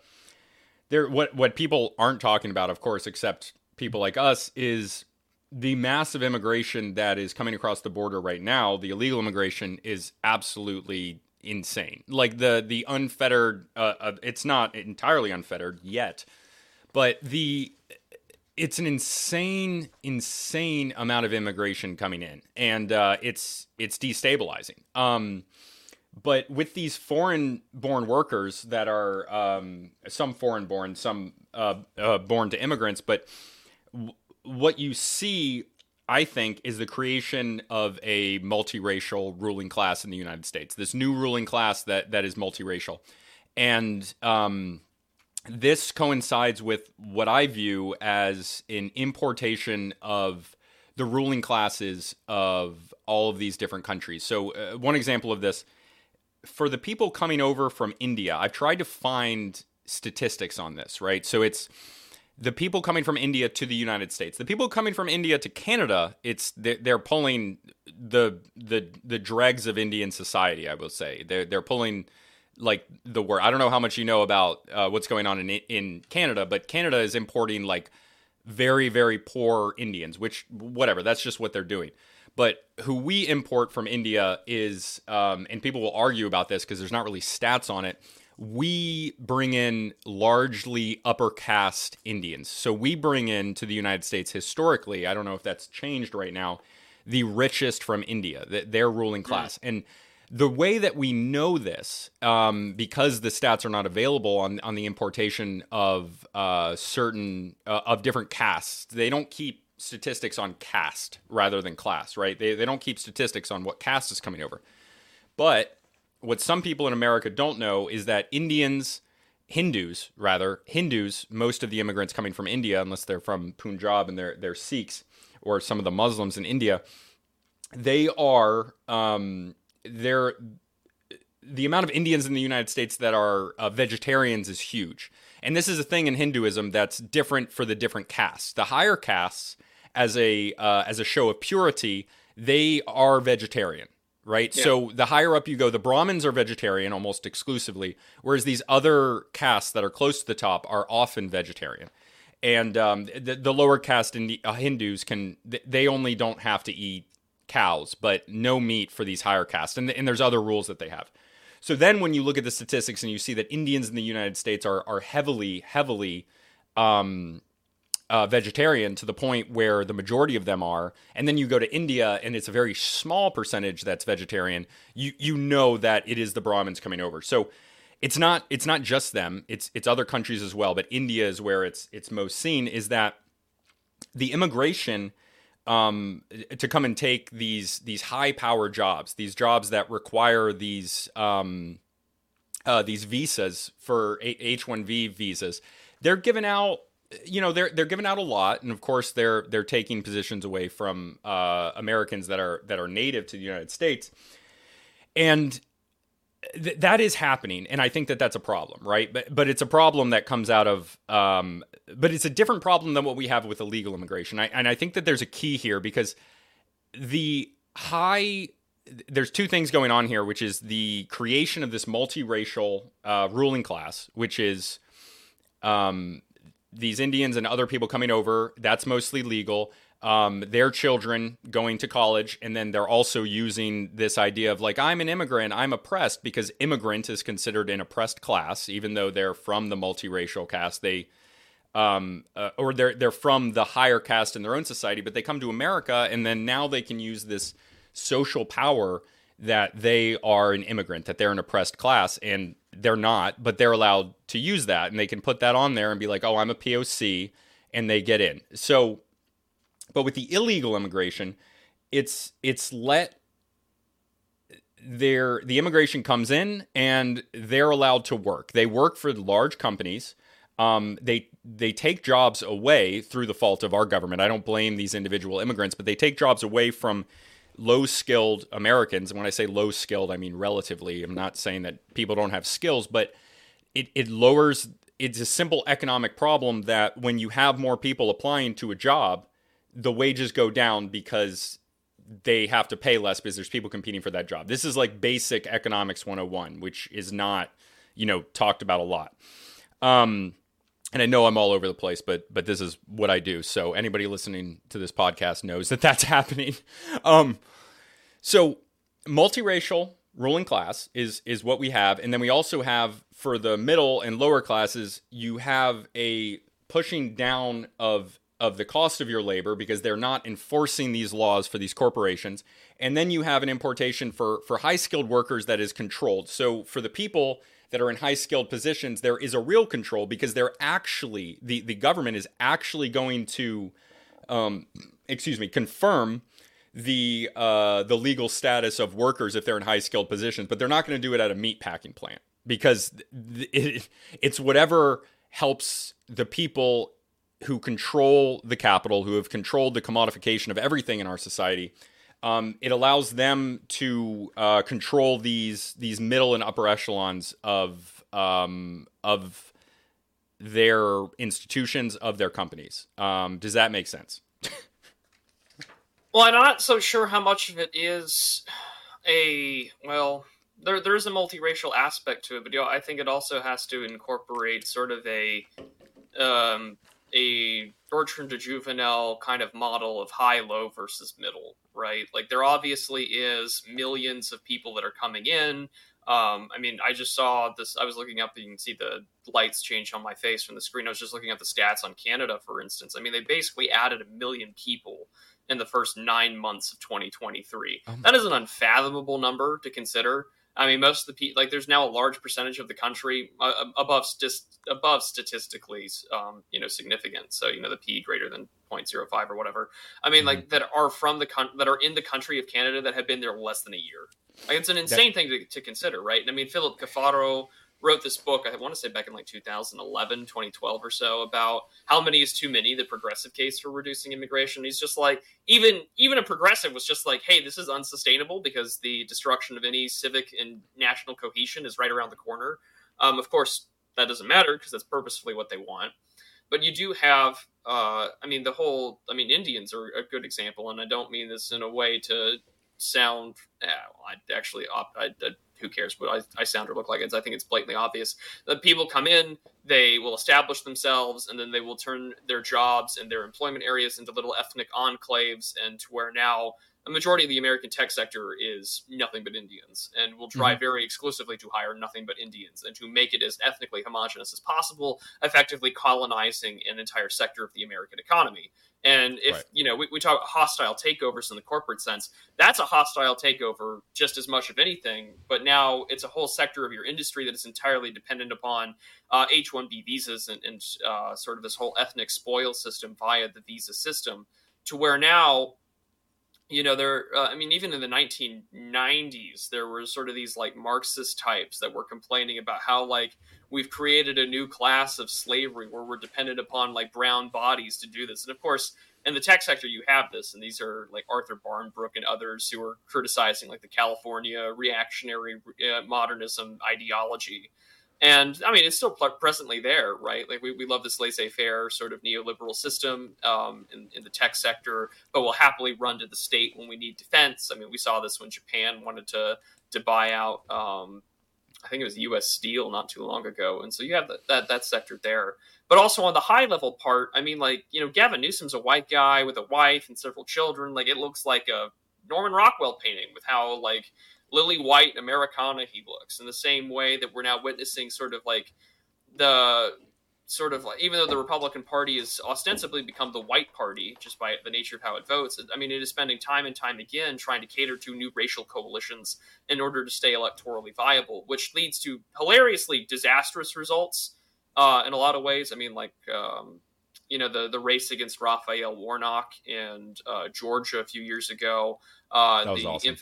what people aren't talking about, of course, except people like us, is the massive immigration that is coming across the border right now. The illegal immigration is absolutely insane. Like the unfettered, it's not entirely unfettered yet, but it's an insane amount of immigration coming in, and it's destabilizing. But with these foreign-born workers that are some foreign-born, some born to immigrants, but what you see, I think, is the creation of a multiracial ruling class in the United States. This new ruling class that is multiracial, and this coincides with what I view as an importation of the ruling classes of all of these different countries. So one example of this, for the people coming over from India, I've tried to find statistics on this, right? So it's the people coming from India to the United States. The people coming from India to Canada, they're pulling the dregs of Indian society, I will say. They're pulling, like, the word. I don't know how much you know about what's going on in Canada, but Canada is importing, like, very, very poor Indians, which, whatever, that's just what they're doing. But who we import from India is, and people will argue about this because there's not really stats on it, we bring in largely upper caste Indians. So we bring in to the United States historically, I don't know if that's changed right now, the richest from India, their ruling class. And the way that we know this, because the stats are not available on the importation of certain of different castes, they don't keep statistics on caste rather than class, right? They don't keep statistics on what caste is coming over. But what some people in America don't know is that Hindus, most of the immigrants coming from India, unless they're from Punjab and they're Sikhs, or some of the Muslims in India, they are the amount of Indians in the United States that are vegetarians is huge. And this is a thing in Hinduism that's different for the different castes. The higher castes, as a show of purity, they are vegetarian, right? Yeah. So the higher up you go, the Brahmins are vegetarian almost exclusively, whereas these other castes that are close to the top are often vegetarian. And the lower caste Hindus they only don't have to eat cows, but no meat for these higher castes. And there's other rules that they have. So then when you look at the statistics and you see that Indians in the United States are heavily vegetarian, to the point where the majority of them are, and then you go to India and it's a very small percentage that's vegetarian, you know that it is the Brahmins coming over. So it's not just them, it's other countries as well, but India is where it's most seen, is that the immigration to come and take these high power jobs, these jobs that require these visas for H-1B visas, they're given out. They're giving out a lot, and of course they're taking positions away from Americans that are native to the United States. And that is happening, and I think that that's a problem, right? But it's a problem that comes out of, but it's a different problem than what we have with illegal immigration. And I think that there's a key here because there's two things going on here, which is the creation of this multiracial ruling class, which is these Indians and other people coming over. That's mostly legal. Their children going to college, and then they're also using this idea of like, I'm an immigrant, I'm oppressed, because immigrant is considered an oppressed class, even though they're from the multiracial caste. They or they're from the higher caste in their own society, but they come to America, and then now they can use this social power that they are an immigrant, that they're an oppressed class, and they're not, but they're allowed to use that, and they can put that on there and be like, oh, I'm a POC, and they get in. So, but with the illegal immigration, it's let the immigration comes in and they're allowed to work. They work for large companies. They take jobs away through the fault of our government. I don't blame these individual immigrants, but they take jobs away from low-skilled Americans. And when I say low-skilled, I mean relatively. I'm not saying that people don't have skills, but it lowers. It's a simple economic problem that when you have more people applying to a job, the wages go down because they have to pay less because there's people competing for that job. This is like basic economics 101, which is not, talked about a lot. And I know I'm all over the place, but this is what I do. So anybody listening to this podcast knows that that's happening. So multiracial ruling class is what we have. And then we also have, for the middle and lower classes, you have a pushing down of the cost of your labor because they're not enforcing these laws for these corporations. And then you have an importation for high-skilled workers that is controlled. So for the people that are in high-skilled positions, there is a real control because they're actually, the government is actually going to, confirm the legal status of workers if they're in high-skilled positions. But they're not going to do it at a meat packing plant because it's whatever helps the people who control the capital, who have controlled the commodification of everything in our society. It allows them to control these middle and upper echelons of their institutions, of their companies. Does that make sense? Well, I'm not so sure how much of it is there is a multiracial aspect to it, but I think it also has to incorporate sort of a Bertrand de Juvenel kind of model of high-low versus middle, right? Like, there obviously is millions of people that are coming in. I just saw this. I was looking up, you can see the lights change on my face from the screen. I was just looking at the stats on Canada, for instance. They basically added 1 million people in the first 9 months of 2023. That is an unfathomable number to consider. Most of the people, there's now a large percentage of the country above statistically, significant. So, the P greater than 0.05 or whatever. That are that are in the country of Canada that have been there less than a year. It's an insane thing to consider, right? And Philip Cafaro wrote this book, I want to say back in 2011, 2012 or so, about how many is too many, the progressive case for reducing immigration. He's just like, even a progressive was just like, hey, this is unsustainable because the destruction of any civic and national cohesion is right around the corner. Of course, that doesn't matter because that's purposefully what they want. But you do have, Indians are a good example, and I don't mean this in a way to sound, who cares what I sound or look like. I think it's blatantly obvious that people come in, they will establish themselves, and then they will turn their jobs and their employment areas into little ethnic enclaves, and to where now a majority of the American tech sector is nothing but Indians, and will try very exclusively to hire nothing but Indians and to make it as ethnically homogenous as possible, effectively colonizing an entire sector of the American economy. And if, we talk about hostile takeovers in the corporate sense, that's a hostile takeover just as much of anything. But now it's a whole sector of your industry that is entirely dependent upon H-1B visas and sort of this whole ethnic spoil system via the visa system, to where now there, I mean, even in the 1990s, there were sort of these like Marxist types that were complaining about how like we've created a new class of slavery where we're dependent upon like brown bodies to do this. And of course, in the tech sector, you have this, and these are like Arthur Barnbrook and others who are criticizing like the California reactionary modernism ideology. And I mean, it's still presently there, right? Like we love this laissez-faire sort of neoliberal system in the tech sector, but we'll happily run to the state when we need defense. I mean, we saw this when Japan wanted to buy out, I think it was U.S. Steel not too long ago, and so you have that sector there. But also on the high level part, I mean, like Gavin Newsom's a white guy with a wife and several children. Like it looks like a Norman Rockwell painting with how like lily white Americana he looks, in the same way that we're now witnessing sort of like even though the Republican Party has ostensibly become the white party just by the nature of how it votes, I mean, it is spending time and time again trying to cater to new racial coalitions in order to stay electorally viable, which leads to hilariously disastrous results in a lot of ways. I mean, like, the race against Raphael Warnock in Georgia a few years ago. That was awesome.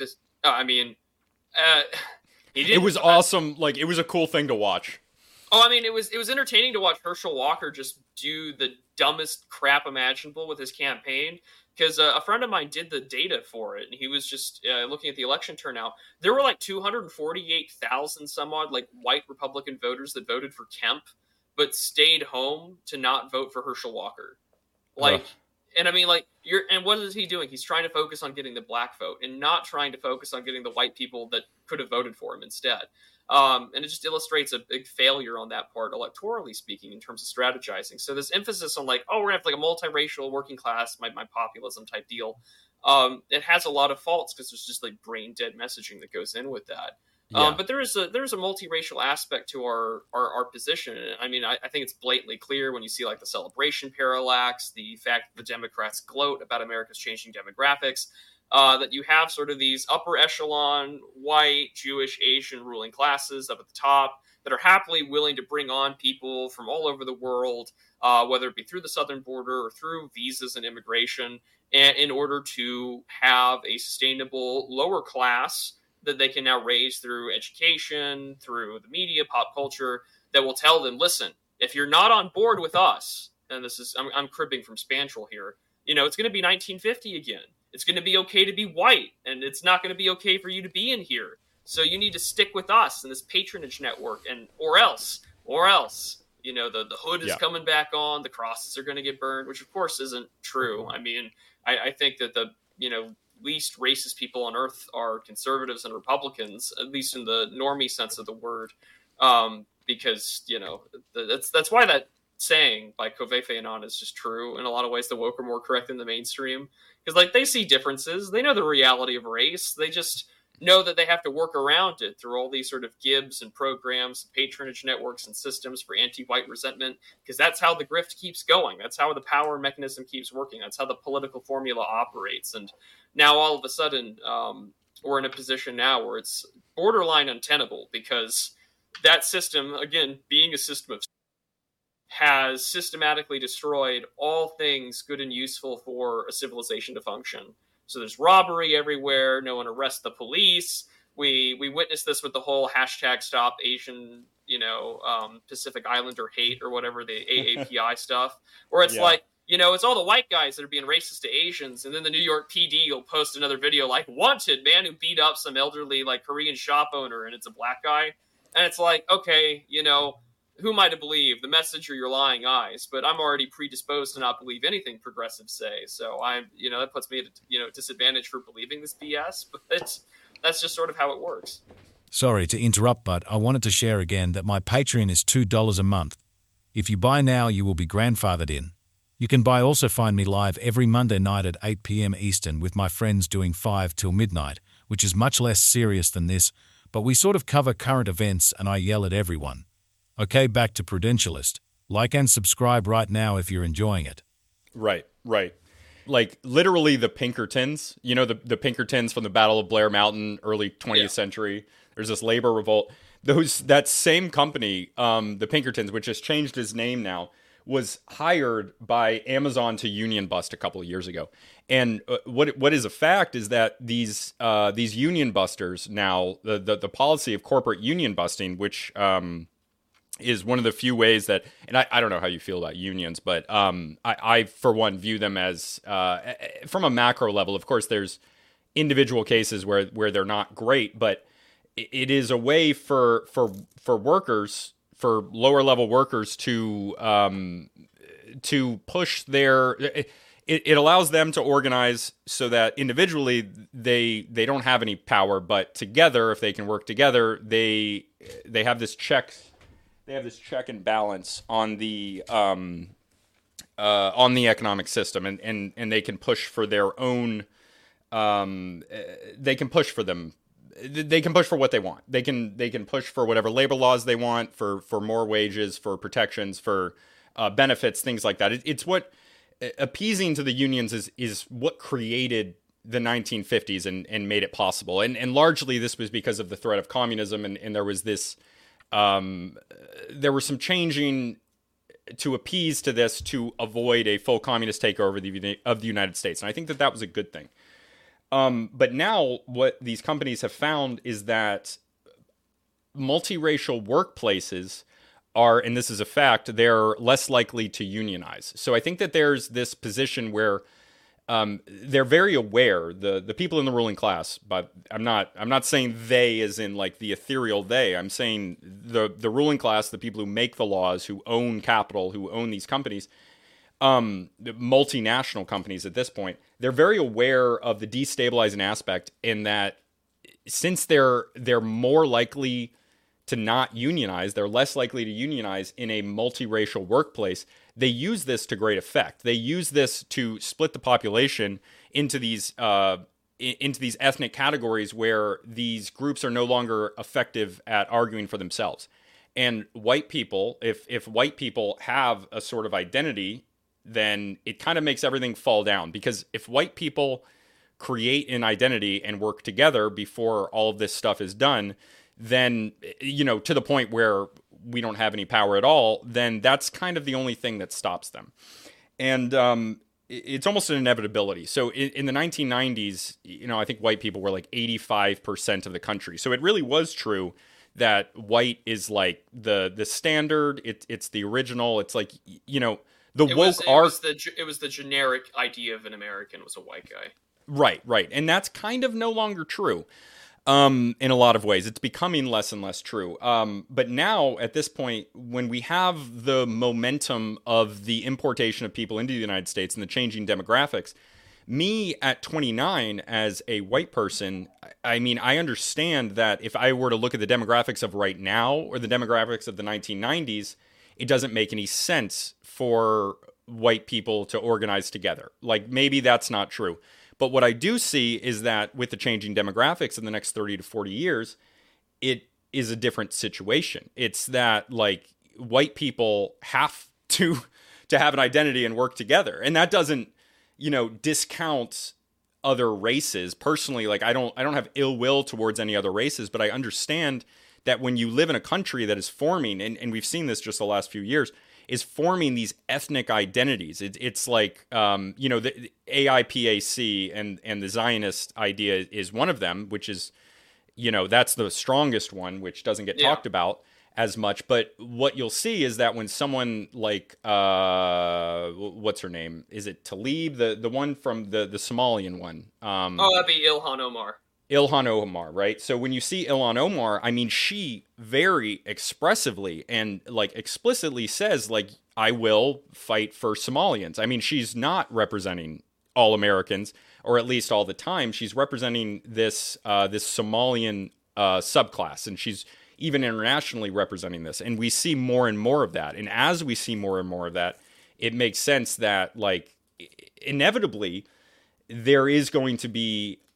It was awesome. Like, it was a cool thing to watch. Oh, I mean, it was entertaining to watch Herschel Walker just do the dumbest crap imaginable with his campaign. Because a friend of mine did the data for it, and he was just looking at the election turnout. There were like 248,000 some odd like white Republican voters that voted for Kemp, but stayed home to not vote for Herschel Walker. Like, and I mean, like, and what is he doing? He's trying to focus on getting the black vote and not trying to focus on getting the white people that could have voted for him instead. And it just illustrates a big failure on that part, electorally speaking, in terms of strategizing. So this emphasis on like, oh, we're gonna have like a multiracial working class, my populism type deal. It has a lot of faults because there's just like brain dead messaging that goes in with that. Yeah. But there's a multiracial aspect to our position. I mean, I think it's blatantly clear when you see like the celebration parallax, the fact that the Democrats gloat about America's changing demographics. That you have sort of these upper echelon, white, Jewish, Asian ruling classes up at the top that are happily willing to bring on people from all over the world, whether it be through the southern border or through visas and immigration, in order to have a sustainable lower class that they can now raise through education, through the media, pop culture, that will tell them, listen, if you're not on board with us, and this is, I'm cribbing from Spandrel here, it's going to be 1950 again. It's going to be okay to be white, and it's not going to be okay for you to be in here. So you need to stick with us in this patronage network, and or else, the hood is coming back on, the crosses are going to get burned, which of course isn't true. I mean, I think that the least racist people on earth are conservatives and Republicans, at least in the normie sense of the word, because that's why that saying by Covey Fanon is just true. In a lot of ways, the woke are more correct than the mainstream. Because, like, they see differences. They know the reality of race. They just know that they have to work around it through all these sort of gibs and programs, patronage networks and systems for anti-white resentment, because that's how the grift keeps going. That's how the power mechanism keeps working. That's how the political formula operates. And now, all of a sudden, we're in a position now where it's borderline untenable, because that system, again, being a system of has systematically destroyed all things good and useful for a civilization to function. So there's robbery everywhere. No one arrests the police. We witnessed this with the whole hashtag Stop Asian, Pacific Islander hate or whatever, the AAPI stuff, where it's like, it's all the white guys that are being racist to Asians, and then the New York PD will post another video like, wanted man who beat up some elderly like Korean shop owner, and it's a black guy, and it's like, okay, who am I to believe, the message or your lying eyes? But I'm already predisposed to not believe anything progressives say. So I'm, that puts me at a disadvantage for believing this BS. But that's just sort of how it works. Sorry to interrupt, but I wanted to share again that my Patreon is $2 a month. If you buy now, you will be grandfathered in. You can also find me live every Monday night at 8 p.m. Eastern with my friends doing 5 till midnight, which is much less serious than this, but we sort of cover current events and I yell at everyone. Okay, back to Prudentialist. Like and subscribe right now if you're enjoying it. Right. Like, literally the Pinkertons, the Pinkertons from the Battle of Blair Mountain, early 20th century. There's this labor revolt. That same company, the Pinkertons, which has changed its name now, was hired by Amazon to union bust a couple of years ago. And what is a fact is that these union busters now, the policy of corporate union busting, which is one of the few ways that, and I don't know how you feel about unions, but I for one view them as from a macro level. Of course, there's individual cases where they're not great, but it is a way for workers, for lower level workers to push their. It allows them to organize so that individually they don't have any power, but together, if they can work together, they have this check. They have this check and balance on the economic system, and they can push for their own. They can push for them. They can push for what they want. They can push for whatever labor laws they want, for more wages, for protections, for benefits, things like that. It's what appeasing to the unions is what created the 1950s and made it possible. And largely this was because of the threat of communism, and there was this. There was some changing to appease to this to avoid a full communist takeover of the United States. And I think that was a good thing. But now what these companies have found is that multiracial workplaces are, and this is a fact, they're less likely to unionize. So I think that there's this position where they're very aware, the people in the ruling class, but I'm not saying they as in like the ethereal they. I'm saying the ruling class, the people who make the laws, who own capital, who own these companies, the multinational companies at this point, they're very aware of the destabilizing aspect in that since they're more likely to not unionize, they're less likely to unionize in a multiracial workplace. They use this to great effect. They use this to split the population into these ethnic categories where these groups are no longer effective at arguing for themselves. And white people, if white people have a sort of identity, then it kind of makes everything fall down. Because if white people create an identity and work together before all of this stuff is done, then, to the point where we don't have any power at all, then that's kind of the only thing that stops them. And it's almost an inevitability. So in the 1990s, I think white people were like 85% of the country. So it really was true that white is like the standard. It's the original. It's like, the woke art. It was the generic idea of an American was a white guy. Right. And that's kind of no longer true. In a lot of ways, it's becoming less and less true. But now, at this point, when we have the momentum of the importation of people into the United States and the changing demographics, me at 29 as a white person, I mean, I understand that if I were to look at the demographics of right now or the demographics of the 1990s, it doesn't make any sense for white people to organize together. Like, maybe that's not true. But what I do see is that with the changing demographics in the next 30 to 40 years, it is a different situation. It's that like white people have to have an identity and work together. And that doesn't, discount other races. Personally, like I don't have ill will towards any other races, but I understand that when you live in a country that is forming, and we've seen this just the last few years, is forming these ethnic identities. It's like, the AIPAC and the Zionist idea is one of them, which is, that's the strongest one, which doesn't get talked about as much. But what you'll see is that when someone like, what's her name? Is it Tlaib? The one from the Somalian one? That'd be Ilhan Omar. Ilhan Omar, right? So when you see Ilhan Omar, I mean, she very expressively and like explicitly says, like, I will fight for Somalians. I mean, she's not representing all Americans, or at least all the time. She's representing this Somalian subclass, and she's even internationally representing this. And we see more and more of that. And as we see more and more of that, it makes sense that, like, inevitably there is going to be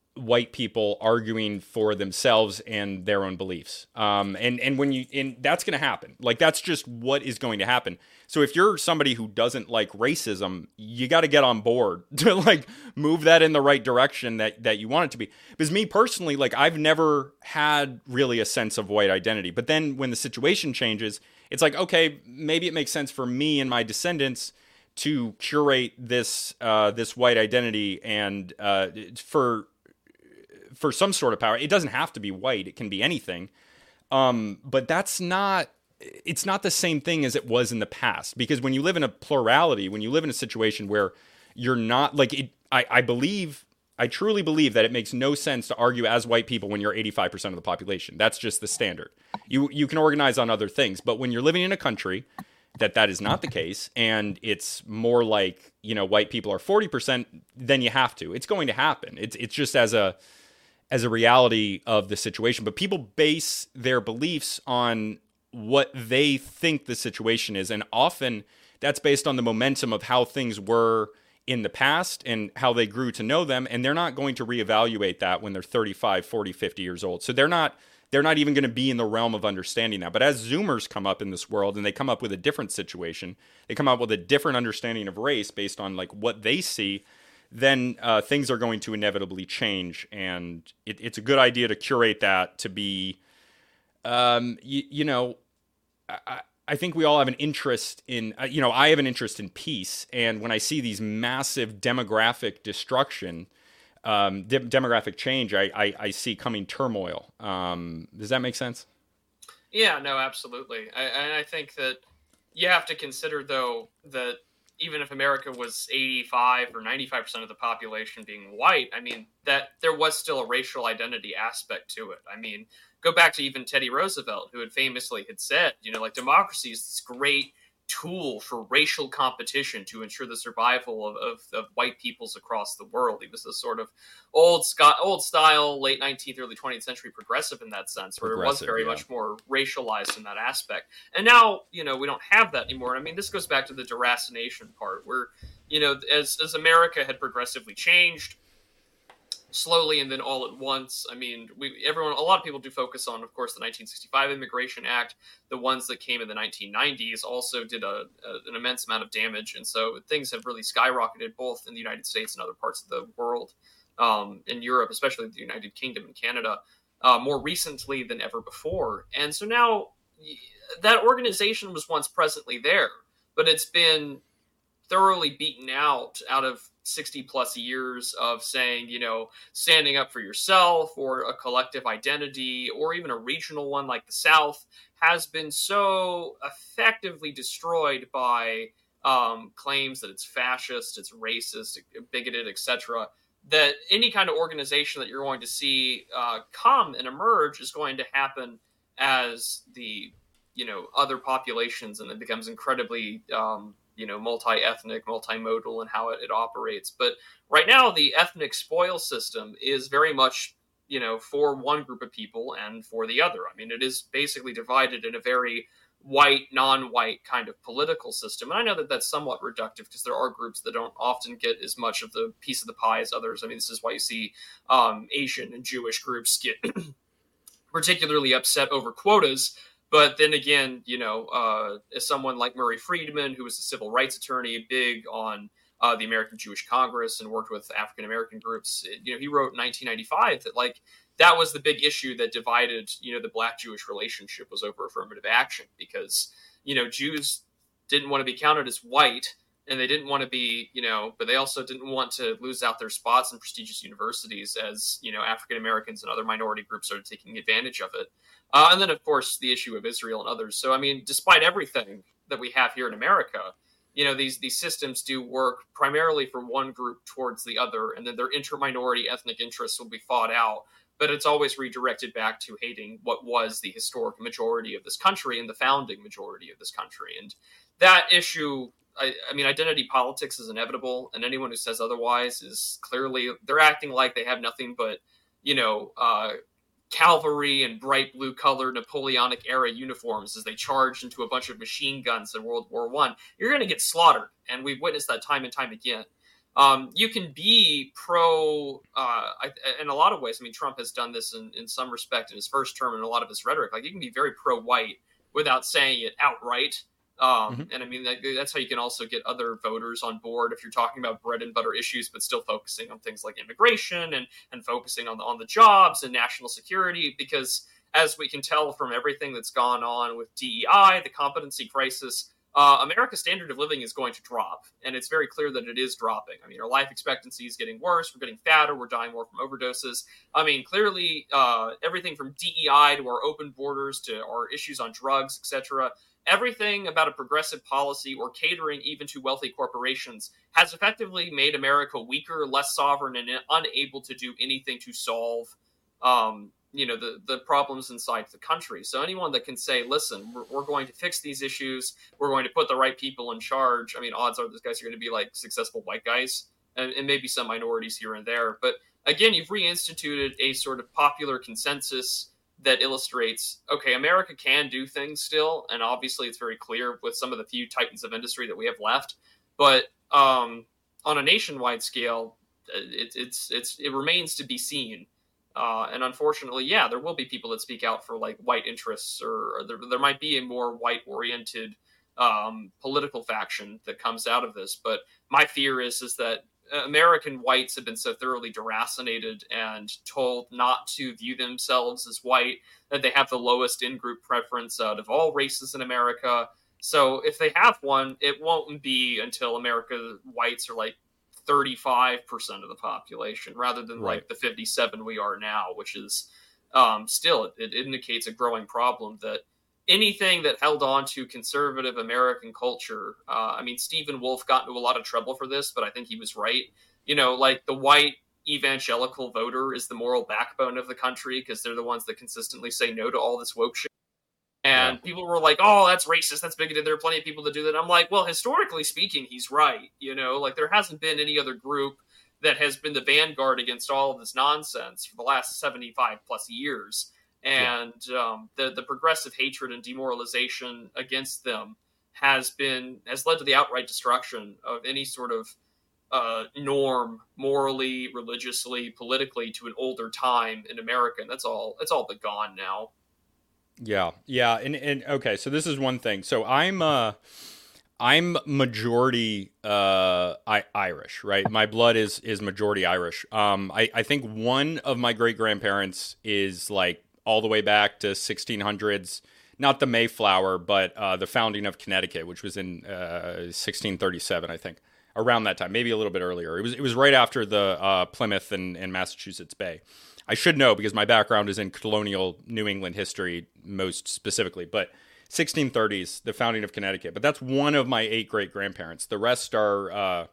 white people arguing for themselves and their own beliefs. And that's going to happen. Like, that's just what is going to happen. So if you're somebody who doesn't like racism, you got to get on board to like move that in the right direction that you want it to be. Because me personally, like, I've never had really a sense of white identity. But then when the situation changes, it's like, okay, maybe it makes sense for me and my descendants to curate this white identity and for some sort of power. It doesn't have to be white; it can be anything. But it's not the same thing as it was in the past. Because when you live in a plurality, when you live in a situation where you're not like it, I truly believe that it makes no sense to argue as white people when you're 85% of the population. That's just the standard. You can organize on other things, but when you're living in a country that is not the case, and it's more like, you know, white people are 40%, then you have to. It's going to happen. It's just as a reality of the situation. But people base their beliefs on what they think the situation is, and often that's based on the momentum of how things were in the past and how they grew to know them, and they're not going to reevaluate that when they're 35, 40, 50 years old. So they're not even going to be in the realm of understanding that. But as Zoomers come up in this world and they come up with a different situation, they come up with a different understanding of race based on like what they see, then things are going to inevitably change. And it's a good idea to curate that to be, I think we all have an interest in, I have an interest in peace. And when I see these massive demographic destruction, demographic change, I see coming turmoil. Does that make sense? Yeah, no, absolutely. And I think that you have to consider, though, that even if America was 85 or 95% of the population being white, I mean, that there was still a racial identity aspect to it. I mean, go back to even Teddy Roosevelt, who had famously said, like, democracy is this great tool for racial competition to ensure the survival of white peoples across the world. He was this sort of old style, late 19th, early 20th century progressive in that sense, where it was very much more racialized in that aspect. And now, we don't have that anymore. I mean, this goes back to the deracination part, where, as America had progressively changed, slowly and then all at once. I mean, a lot of people do focus on, of course, the 1965 Immigration Act. The ones that came in the 1990s also did an immense amount of damage, and so things have really skyrocketed both in the United States and other parts of the world, in Europe, especially the United Kingdom and Canada, more recently than ever before. And so now that organization was once presently there, but it's been thoroughly beaten out of 60 plus years of saying, standing up for yourself or a collective identity or even a regional one like the South has been so effectively destroyed by claims that it's fascist, it's racist, bigoted, etc., that any kind of organization that you're going to see come and emerge is going to happen as the, other populations, and it becomes incredibly multi-ethnic, multimodal in how it operates. But right now, the ethnic spoil system is very much, for one group of people and for the other. I mean, it is basically divided in a very white, non-white kind of political system. And I know that that's somewhat reductive because there are groups that don't often get as much of the piece of the pie as others. I mean, this is why you see Asian and Jewish groups get particularly upset over quotas. But then again, as someone like Murray Friedman, who was a civil rights attorney, big on the American Jewish Congress and worked with African-American groups, he wrote in 1995 that, that was the big issue that divided, the Black-Jewish relationship was over affirmative action because, Jews didn't want to be counted as white and they didn't want to be, but they also didn't want to lose out their spots in prestigious universities as, African-Americans and other minority groups started taking advantage of it. And then, of course, the issue of Israel and others. So, I mean, despite everything that we have here in America, these systems do work primarily for one group towards the other, and then their inter-minority ethnic interests will be fought out. But it's always redirected back to hating what was the historic majority of this country and the founding majority of this country. And that issue, I mean, identity politics is inevitable, and anyone who says otherwise is clearly, they're acting like they have nothing but, cavalry and bright blue colored Napoleonic era uniforms as they charged into a bunch of machine guns in World War I. You're going to get slaughtered. And we've witnessed that time and time again. You can be pro, in a lot of ways. I mean, Trump has done this in some respect in his first term and a lot of his rhetoric. Like, you can be very pro-white without saying it outright. And I mean, that's how you can also get other voters on board if you're talking about bread and butter issues, but still focusing on things like immigration and focusing on the jobs and national security. Because as we can tell from everything that's gone on with DEI, the competency crisis, America's standard of living is going to drop, and it's very clear that it is dropping. I mean, our life expectancy is getting worse. We're getting fatter. We're dying more from overdoses. I mean, clearly, everything from DEI to our open borders to our issues on drugs, etc., everything about a progressive policy or catering even to wealthy corporations has effectively made America weaker, less sovereign, and unable to do anything to solve the problems inside the country. So anyone that can say, listen, we're going to fix these issues, we're going to put the right people in charge. I mean, odds are those guys are going to be like successful white guys and maybe some minorities here and there. But again, you've reinstituted a sort of popular consensus that illustrates, okay, America can do things still. And obviously it's very clear with some of the few titans of industry that we have left. But on a nationwide scale, it remains to be seen. And unfortunately, yeah, there will be people that speak out for like white interests, or there might be a more white-oriented political faction that comes out of this. But my fear is that American whites have been so thoroughly deracinated and told not to view themselves as white that they have the lowest in-group preference out of all races in America. So if they have one, it won't be until America whites are like 35% of the population rather than like the 57 we are now, which is still, it indicates a growing problem that anything that held on to conservative American culture, I mean, Stephen Wolfe got into a lot of trouble for this, but I think he was right. You know, like the white evangelical voter is the moral backbone of the country because they're the ones that consistently say no to all this woke shit. And people were like, oh, that's racist, that's bigoted. There are plenty of people that do that. I'm like, well, historically speaking, he's right. You know, like there hasn't been any other group that has been the vanguard against all of this nonsense for the last 75 plus years. And the progressive hatred and demoralization against them has led to the outright destruction of any sort of norm, morally, religiously, politically, to an older time in America. And it's all but gone now. Yeah, and okay, so this is one thing. So I'm majority Irish, right? My blood is majority Irish. I think one of my great grandparents is like all the way back to 1600s, not the Mayflower, but the founding of Connecticut, which was in 1637, I think, around that time, maybe a little bit earlier. It was right after the Plymouth and Massachusetts Bay. I should know because my background is in colonial New England history, most specifically, but 1630s, the founding of Connecticut. But that's one of my 8 great-grandparents. The rest are,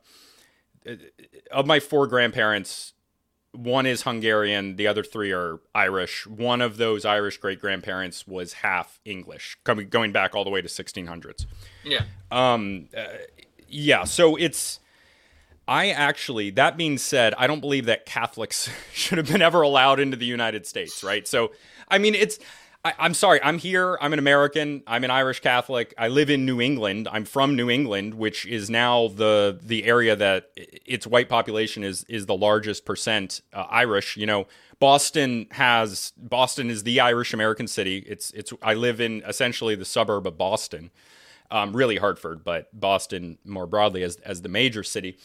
of my 4 grandparents, one is Hungarian, the other 3 are Irish. One of those Irish great-grandparents was half English, going back all the way to 1600s. Yeah. So it's... that being said, I don't believe that Catholics should have been ever allowed into the United States, right? So, I mean, I'm sorry, I'm here, I'm an American, I'm an Irish Catholic, I live in New England, I'm from New England, which is now the area that its white population is the largest percent Irish. You know, Boston is the Irish American city. I live in essentially the suburb of Boston, really Hartford, but Boston more broadly as the major city.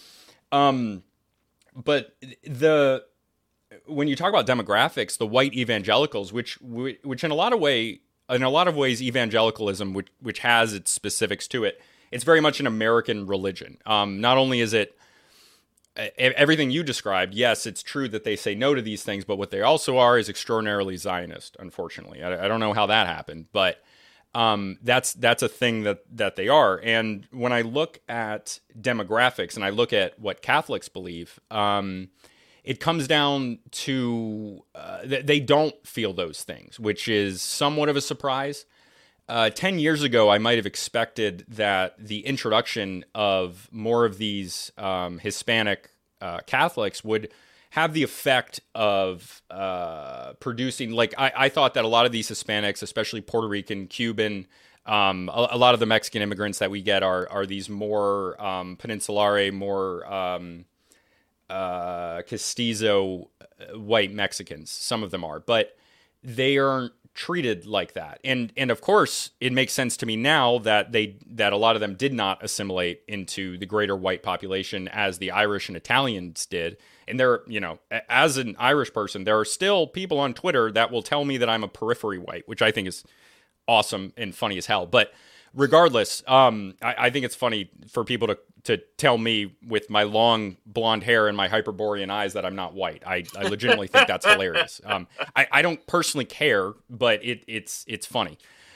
But when you talk about demographics, the white evangelicals, which in a lot of ways evangelicalism, which has its specifics to it, it's very much an American religion. Not only is it everything you described, yes, it's true that they say no to these things, but what they also are is extraordinarily Zionist. Unfortunately, I don't know how that happened, but that's a thing that they are. And when I look at demographics and I look at what Catholics believe, it comes down to they don't feel those things, which is somewhat of a surprise. 10 years ago, I might have expected that the introduction of more of these Hispanic Catholics would have the effect of producing, like, I thought that a lot of these Hispanics, especially Puerto Rican, Cuban, a lot of the Mexican immigrants that we get are these more peninsulare, more Castizo white Mexicans. Some of them are, but they aren't treated like that. And of course, it makes sense to me now that a lot of them did not assimilate into the greater white population as the Irish and Italians did. And there, as an Irish person, there are still people on Twitter that will tell me that I'm a periphery white, which I think is awesome and funny as hell. But regardless, I think it's funny for people to tell me with my long blonde hair and my Hyperborean eyes that I'm not white. I legitimately think that's hilarious. I don't personally care, but it's funny.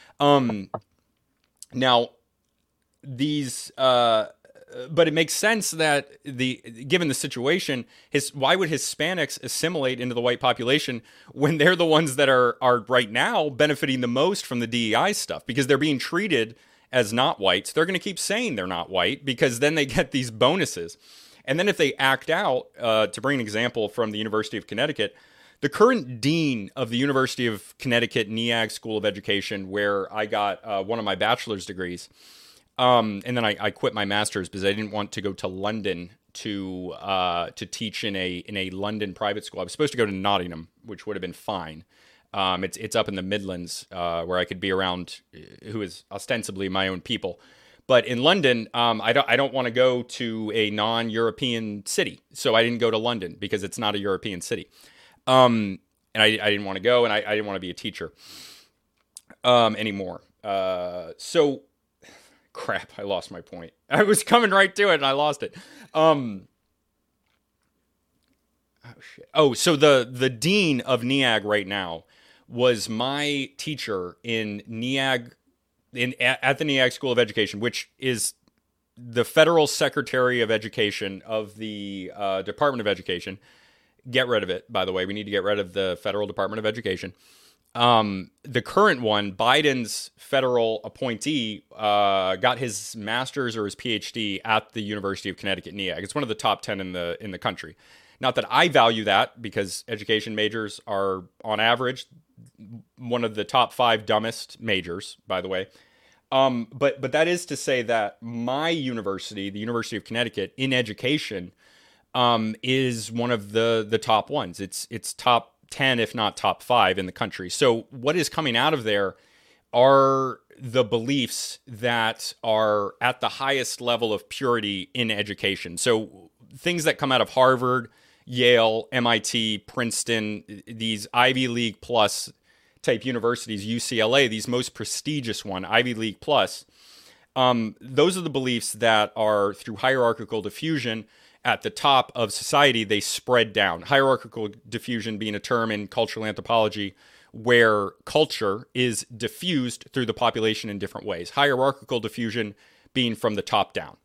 Now these, but it makes sense that given the situation, why would Hispanics assimilate into the white population when they're the ones that are right now benefiting the most from the DEI stuff, because they're being treated as not whites. They're going to keep saying they're not white because then they get these bonuses. And then if they act out, to bring an example from the University of Connecticut, the current dean of the University of Connecticut NEAG School of Education, where I got one of my bachelor's degrees, and then I quit my master's because I didn't want to go to London to teach in a London private school. I was supposed to go to Nottingham, which would have been fine. It's up in the Midlands, where I could be around who is ostensibly my own people. But in London, I don't want to go to a non-European city, so I didn't go to London because it's not a European city. And I didn't want to go, and I didn't want to be a teacher anymore. So. Crap, I lost my point. I was coming right to it and I lost it. Oh, shit. Oh, so the dean of NEAG right now was my teacher in NEAG, at the NEAG School of Education, which is the Federal Secretary of Education of the Department of Education. Get rid of it, by the way. We need to get rid of the Federal Department of Education. The current one, Biden's federal appointee, got his master's or his PhD at the University of Connecticut NEAG. It's one of the top 10 in the country. Not that I value that, because education majors are, on average, one of the top 5 dumbest majors, by the way. But that is to say that my university, the University of Connecticut, in education, is one of the top ones. It's top 10, if not top 5 in the country. So what is coming out of there are the beliefs that are at the highest level of purity in education. So things that come out of Harvard, Yale, MIT, Princeton, these Ivy League plus type universities, UCLA, these most prestigious one, Ivy League plus, those are the beliefs that are, through hierarchical diffusion, at the top of society, they spread down. Hierarchical diffusion being a term in cultural anthropology where culture is diffused through the population in different ways. Hierarchical diffusion being from the top down.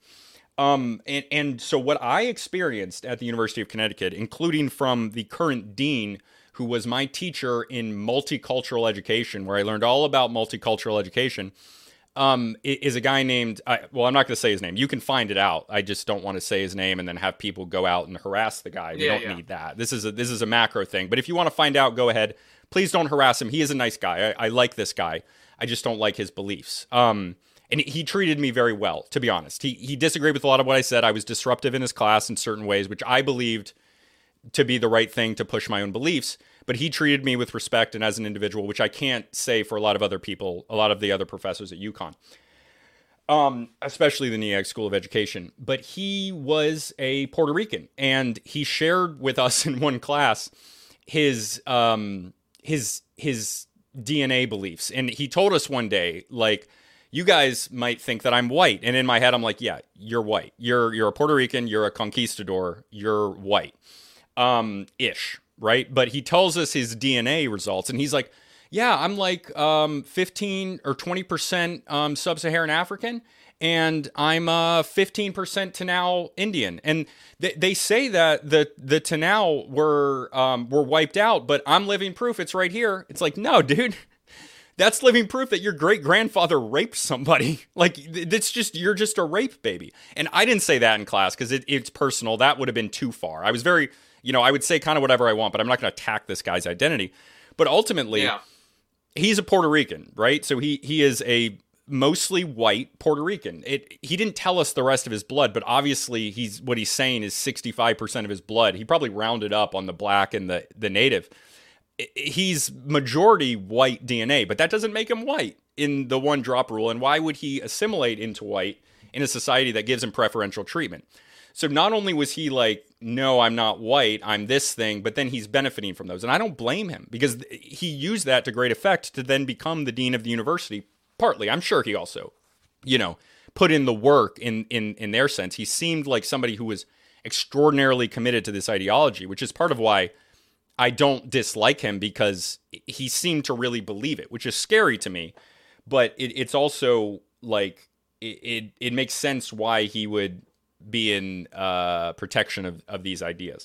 And so what I experienced at the University of Connecticut, including from the current dean, who was my teacher in multicultural education, where I learned all about multicultural education, is a guy named, well, I'm not going to say his name. You can find it out. I just don't want to say his name and then have people go out and harass the guy. We don't need that. This is a macro thing. But if you want to find out, go ahead. Please don't harass him. He is a nice guy. I like this guy. I just don't like his beliefs. And he treated me very well, to be honest. He disagreed with a lot of what I said. I was disruptive in his class in certain ways, which I believed to be the right thing to push my own beliefs. But he treated me with respect and as an individual, which I can't say for a lot of other people, a lot of the other professors at UConn, especially the NEAG School of Education. But he was a Puerto Rican, and he shared with us in one class his DNA beliefs. And he told us one day, like, you guys might think that I'm white. And in my head, I'm like, yeah, you're white. You're a Puerto Rican. You're a conquistador. You're white. Ish. Right? But he tells us his DNA results, and he's like, yeah, I'm like 15 or 20% sub-Saharan African, and I'm 15% Tanao Indian. And they say that the Tanao were wiped out, but I'm living proof. It's right here. It's like, no, dude. That's living proof that your great-grandfather raped somebody. Like, you're just a rape baby. And I didn't say that in class because it's personal. That would have been too far. I was very... I would say kind of whatever I want, but I'm not going to attack this guy's identity. But ultimately, he's a Puerto Rican, right? So he is a mostly white Puerto Rican. He didn't tell us the rest of his blood, but obviously what he's saying is 65% of his blood. He probably rounded up on the black and the native. He's majority white DNA, but that doesn't make him white in the one drop rule. And why would he assimilate into white in a society that gives him preferential treatment? So not only was he like, no, I'm not white, I'm this thing, but then he's benefiting from those. And I don't blame him, because he used that to great effect to then become the dean of the university. Partly, I'm sure he also, put in the work in their sense. He seemed like somebody who was extraordinarily committed to this ideology, which is part of why I don't dislike him, because he seemed to really believe it, which is scary to me. But it's also like it makes sense why he would be in protection of these ideas.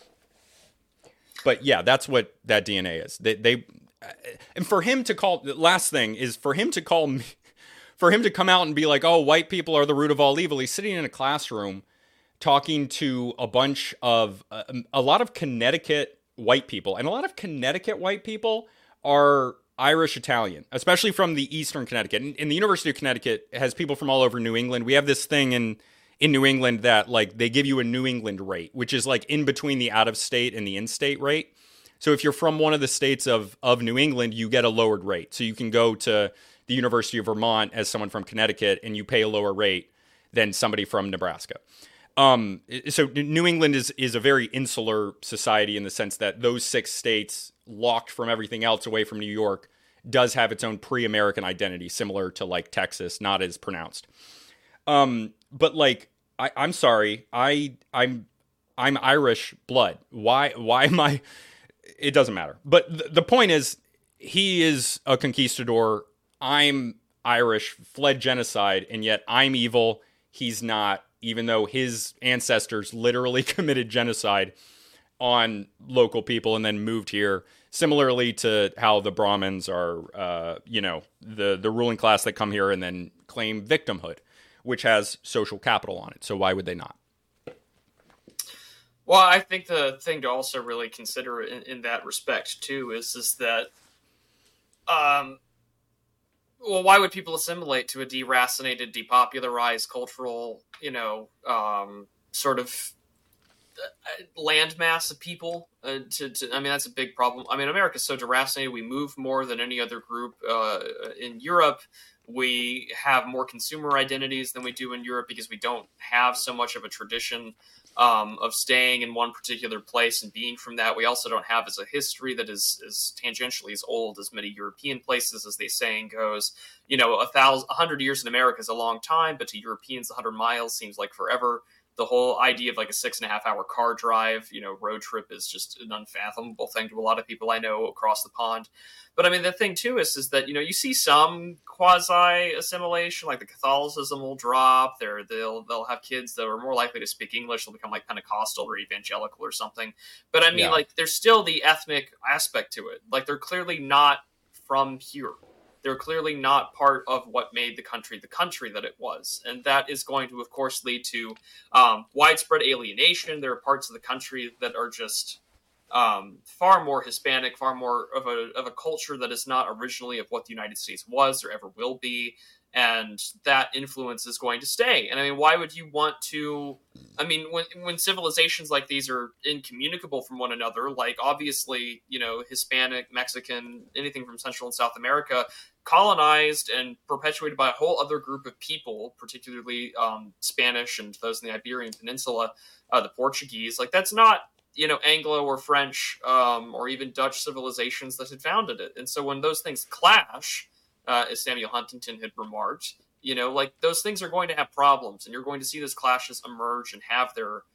But yeah, that's what that DNA is. They and for him to call, the last thing is for him to call me, for him to come out and be like, oh, white people are the root of all evil. He's sitting in a classroom talking to a bunch of a lot of Connecticut white people, and a lot of Connecticut white people are Irish Italian, especially from the eastern Connecticut. And the University of Connecticut has people from all over New England. We have this thing in New England that like they give you a New England rate, which is like in between the out of state and the in-state rate. So if you're from one of the states of New England, you get a lowered rate. So you can go to the University of Vermont as someone from Connecticut and you pay a lower rate than somebody from Nebraska. So New England is a very insular society in the sense that those 6 states, locked from everything else away from New York, does have its own pre-American identity, similar to like Texas, not as pronounced. But like, I'm sorry, I'm Irish blood. Why am I? It doesn't matter. But the point is, he is a conquistador. I'm Irish, fled genocide, and yet I'm evil. He's not, even though his ancestors literally committed genocide on local people and then moved here. Similarly to how the Brahmins are, the ruling class that come here and then claim victimhood, which has social capital on it. So why would they not? Well, I think the thing to also really consider in that respect, too, is that, why would people assimilate to a deracinated, depopularized cultural, sort of landmass of people? That's a big problem. I mean, America's so deracinated. We move more than any other group in Europe. We have more consumer identities than we do in Europe because we don't have so much of a tradition of staying in one particular place and being from that. We also don't have as a history that is tangentially as old as many European places, as the saying goes. 100 years in America is a long time, but to Europeans, 100 miles seems like forever. The whole idea of like a 6.5 hour car drive, road trip is just an unfathomable thing to a lot of people I know across the pond. But I mean, the thing too is that, you see some quasi assimilation, like the Catholicism will drop. They'll have kids that are more likely to speak English. They'll become like Pentecostal or evangelical or something. But I mean, like there's still the ethnic aspect to it. Like they're clearly not from here. They're clearly not part of what made the country that it was. And that is going to, of course, lead to widespread alienation. There are parts of the country that are just far more Hispanic, far more of a culture that is not originally of what the United States was or ever will be. And that influence is going to stay. And I mean, why would you want to... I mean, when civilizations like these are incommunicable from one another, like obviously, Hispanic, Mexican, anything from Central and South America, colonized and perpetuated by a whole other group of people, particularly Spanish and those in the Iberian Peninsula, the Portuguese, like that's not, Anglo or French or even Dutch civilizations that had founded it. And so when those things clash, as Samuel Huntington had remarked, like those things are going to have problems, and you're going to see those clashes emerge and have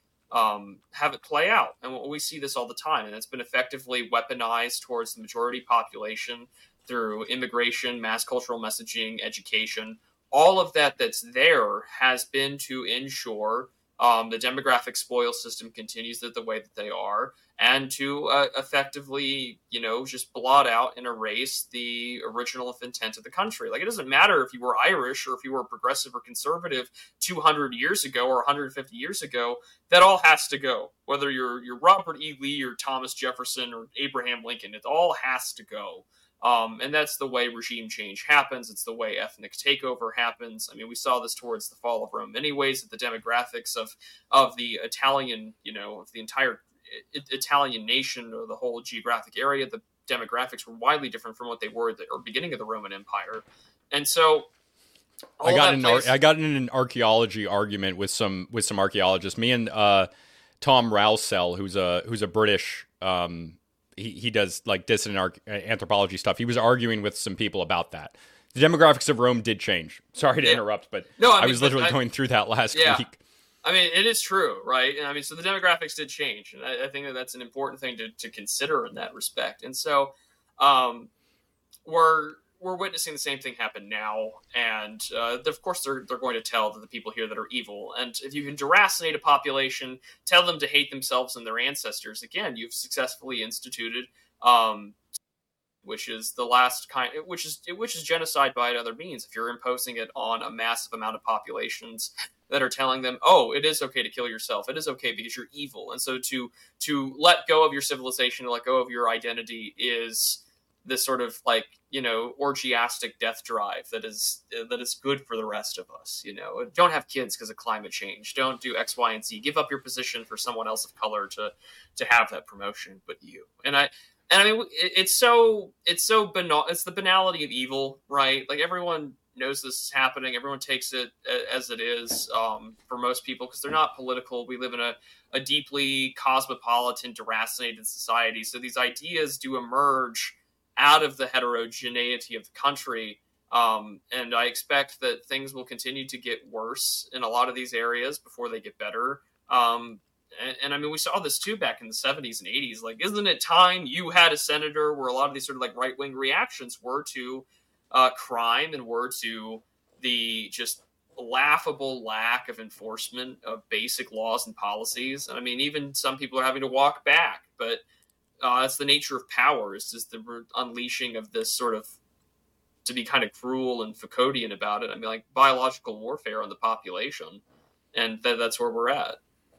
it play out. And we see this all the time, and it's been effectively weaponized towards the majority population through immigration, mass cultural messaging, education. All of that's there has been to ensure the demographic spoil system continues the way that they are, and to effectively, just blot out and erase the original intent of the country. Like, it doesn't matter if you were Irish or if you were progressive or conservative 200 years ago or 150 years ago. That all has to go. Whether you're Robert E. Lee or Thomas Jefferson or Abraham Lincoln, it all has to go. And that's the way regime change happens. It's the way ethnic takeover happens. I mean, we saw this towards the fall of Rome. Anyways, that the demographics of the Italian, of the entire Italian nation or the whole geographic area, the demographics were widely different from what they were at the beginning of the Roman Empire. And so I got in an archaeology argument with some archaeologists. Me and Tom Rousell, who's a British, he does like dissident anthropology stuff. He was arguing with some people about that. The demographics of Rome did change. Sorry to interrupt, but I was literally going through that last week. I mean, it is true, right? And I mean, so the demographics did change, and I think that's an important thing to consider in that respect. And so, we're witnessing the same thing happen now, and of course they're going to tell the people here that are evil. And if you can deracinate a population, tell them to hate themselves and their ancestors, again, you've successfully instituted, which is the last kind, which is genocide by other means. If you're imposing it on a massive amount of populations that are telling them, oh, it is okay to kill yourself, it is okay because you're evil, and so to let go of your civilization, to let go of your identity, is this sort of like, orgiastic death drive that is good for the rest of us. Don't have kids because of climate change. Don't do X, Y, and Z. Give up your position for someone else of color to have that promotion, but you. And I mean, it's so banal. It's the banality of evil, right? Like, everyone knows this is happening. Everyone takes it as it is, for most people, because they're not political. We live in a deeply cosmopolitan, deracinated society. So these ideas do emerge out of the heterogeneity of the country. And I expect that things will continue to get worse in a lot of these areas before they get better. And I mean, we saw this too back in the 70s and 80s. Like, isn't it time you had a senator where a lot of these sort of like right-wing reactions were to crime and were to the just laughable lack of enforcement of basic laws and policies? And I mean, even some people are having to walk back, but it's the nature of power. It's just the unleashing of this sort of, to be kind of cruel and Foucauldian about it. I mean, like, biological warfare on the population, and that's where we're at.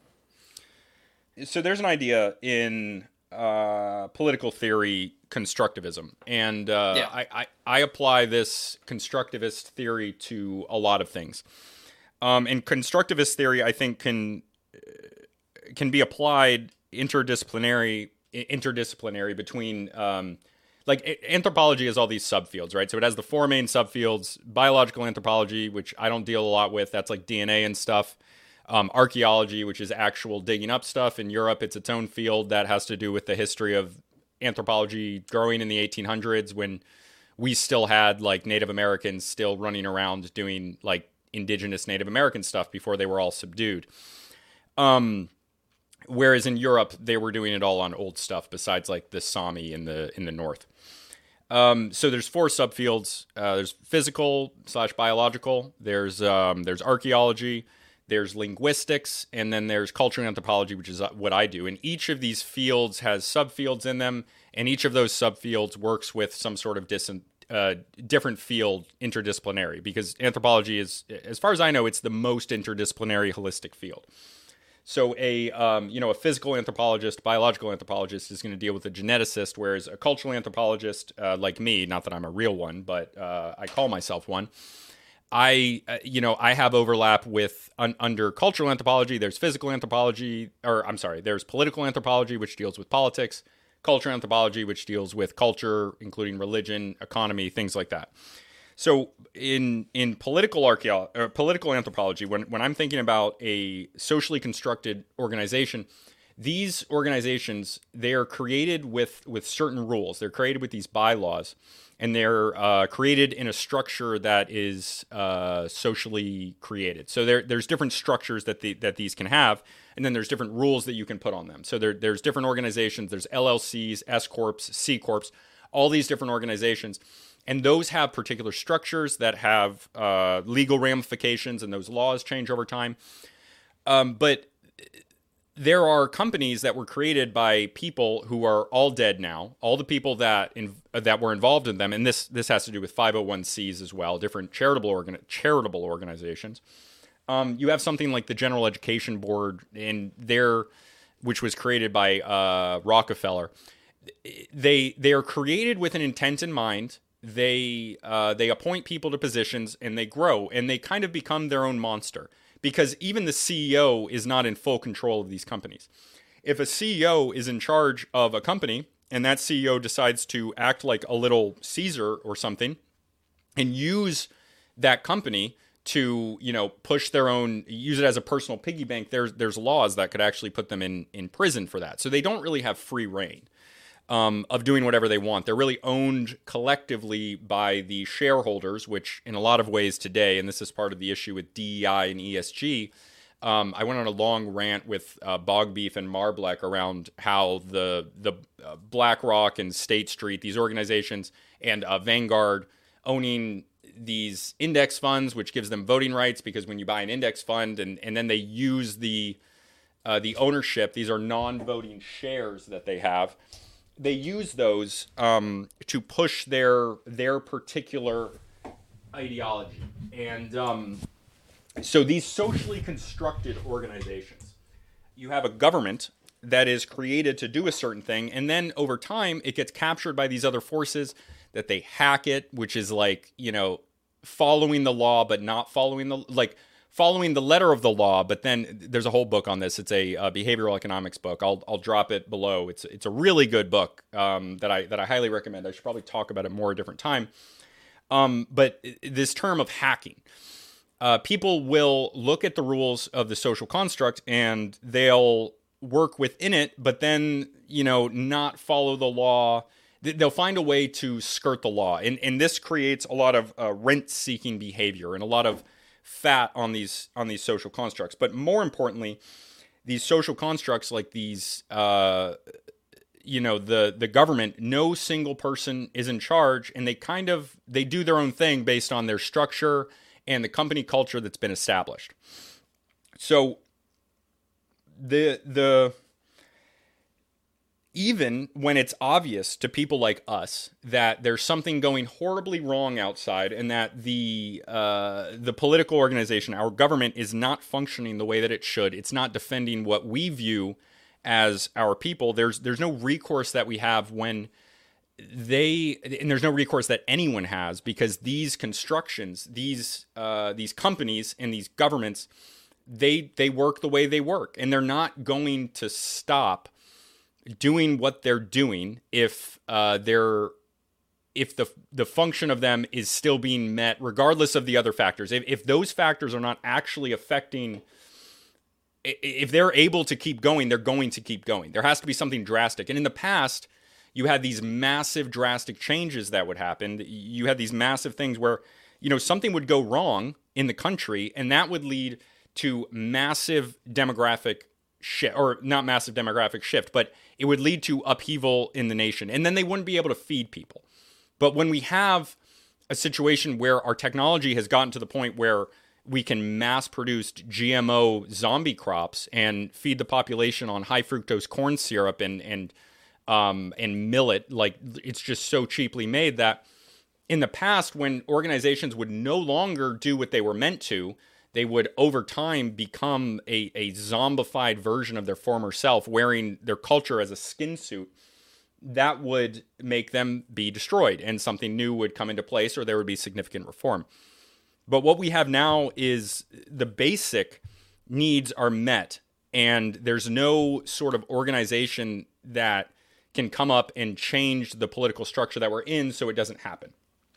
So there's an idea in political theory, constructivism, and I apply this constructivist theory to a lot of things. And constructivist theory, I think, can be applied interdisciplinary between like anthropology has all these subfields, right? So it has the four main subfields: biological anthropology, which I don't deal a lot with, that's like DNA and stuff; archaeology, which is actual digging up stuff. In Europe, it's its own field that has to do with the history of anthropology growing in the 1800s, when we still had like Native Americans still running around doing like indigenous Native American stuff before they were all subdued. Whereas in Europe, they were doing it all on old stuff, besides like the Sami in the north. So there's four subfields. There's physical/biological. There's archaeology. There's linguistics, and then there's cultural anthropology, which is what I do. And each of these fields has subfields in them, and each of those subfields works with some sort of different field interdisciplinary, because anthropology is, as far as I know, it's the most interdisciplinary holistic field. So a physical anthropologist, biological anthropologist is going to deal with a geneticist, whereas a cultural anthropologist, like me, not that I'm a real one, but I call myself one, I have overlap with under cultural anthropology. There's physical anthropology, there's political anthropology, which deals with politics, cultural anthropology, which deals with culture, including religion, economy, things like that. So in political anthropology, when I'm thinking about a socially constructed organization, these organizations, they are created with certain rules. They're created with these bylaws, and they're created in a structure that is socially created. So there's different structures that these can have, and then there's different rules that you can put on them. So there's different organizations. There's LLCs, S corps, C corps, all these different organizations. And those have particular structures that have legal ramifications, and those laws change over time. But there are companies that were created by people who are all dead now, all the people that were involved in them, and this has to do with 501c as well, different charitable organizations. You have something like the General Education Board, which was created by Rockefeller. they are created with an intent in mind. They appoint people to positions and they grow and they kind of become their own monster because even the CEO is not in full control of these companies. If a CEO is in charge of a company and that CEO decides to act like a little Caesar or something and use that company to, push their own, use it as a personal piggy bank, there's laws that could actually put them in prison for that. So they don't really have free reign of doing whatever they want. They're really owned collectively by the shareholders, which in a lot of ways today, and this is part of the issue with DEI and ESG, I went on a long rant with Bogbeef and Marbleck around how the BlackRock and State Street, these organizations, and Vanguard owning these index funds, which gives them voting rights, because when you buy an index fund and then they use the ownership, these are non-voting shares that they have, they use those to push their particular ideology. And so these socially constructed organizations, you have a government that is created to do a certain thing, and then over time it gets captured by these other forces that they hack it, which is like, following the law but not following the letter of the law. But then there's a whole book on this. It's a behavioral economics book. I'll drop it below. It's a really good book that I highly recommend. I should probably talk about it more a different time. But this term of hacking, people will look at the rules of the social construct and they'll work within it, but then, not follow the law. They'll find a way to skirt the law. And this creates a lot of rent-seeking behavior and a lot of fat on these social constructs. But more importantly, these social constructs like these, the government, no single person is in charge, and they do their own thing based on their structure and the company culture that's been established. So even when it's obvious to people like us that there's something going horribly wrong outside and that the political organization, our government, is not functioning the way that it should, it's not defending what we view as our people, there's no recourse that we have and there's no recourse that anyone has, because these constructions, these companies and these governments, they work the way they work, and they're not going to stop doing what they're doing if the function of them is still being met, regardless of the other factors. If those factors are not actually affecting, if they're able to keep going, they're going to keep going. There has to be something drastic. And in the past, you had these massive drastic changes that would happen. You had these massive things where, something would go wrong in the country, and that would lead to massive demographic shift, or not massive demographic shift, but it would lead to upheaval in the nation. And then they wouldn't be able to feed people. But when we have a situation where our technology has gotten to the point where we can mass produce GMO zombie crops and feed the population on high fructose corn syrup and millet, like it's just so cheaply made that in the past, when organizations would no longer do what they were meant to, they would over time become a zombified version of their former self, wearing their culture as a skin suit. That would make them be destroyed, and something new would come into place, or there would be significant reform. But what we have now is the basic needs are met, and there's no sort of organization that can come up and change the political structure that we're in so it doesn't happen.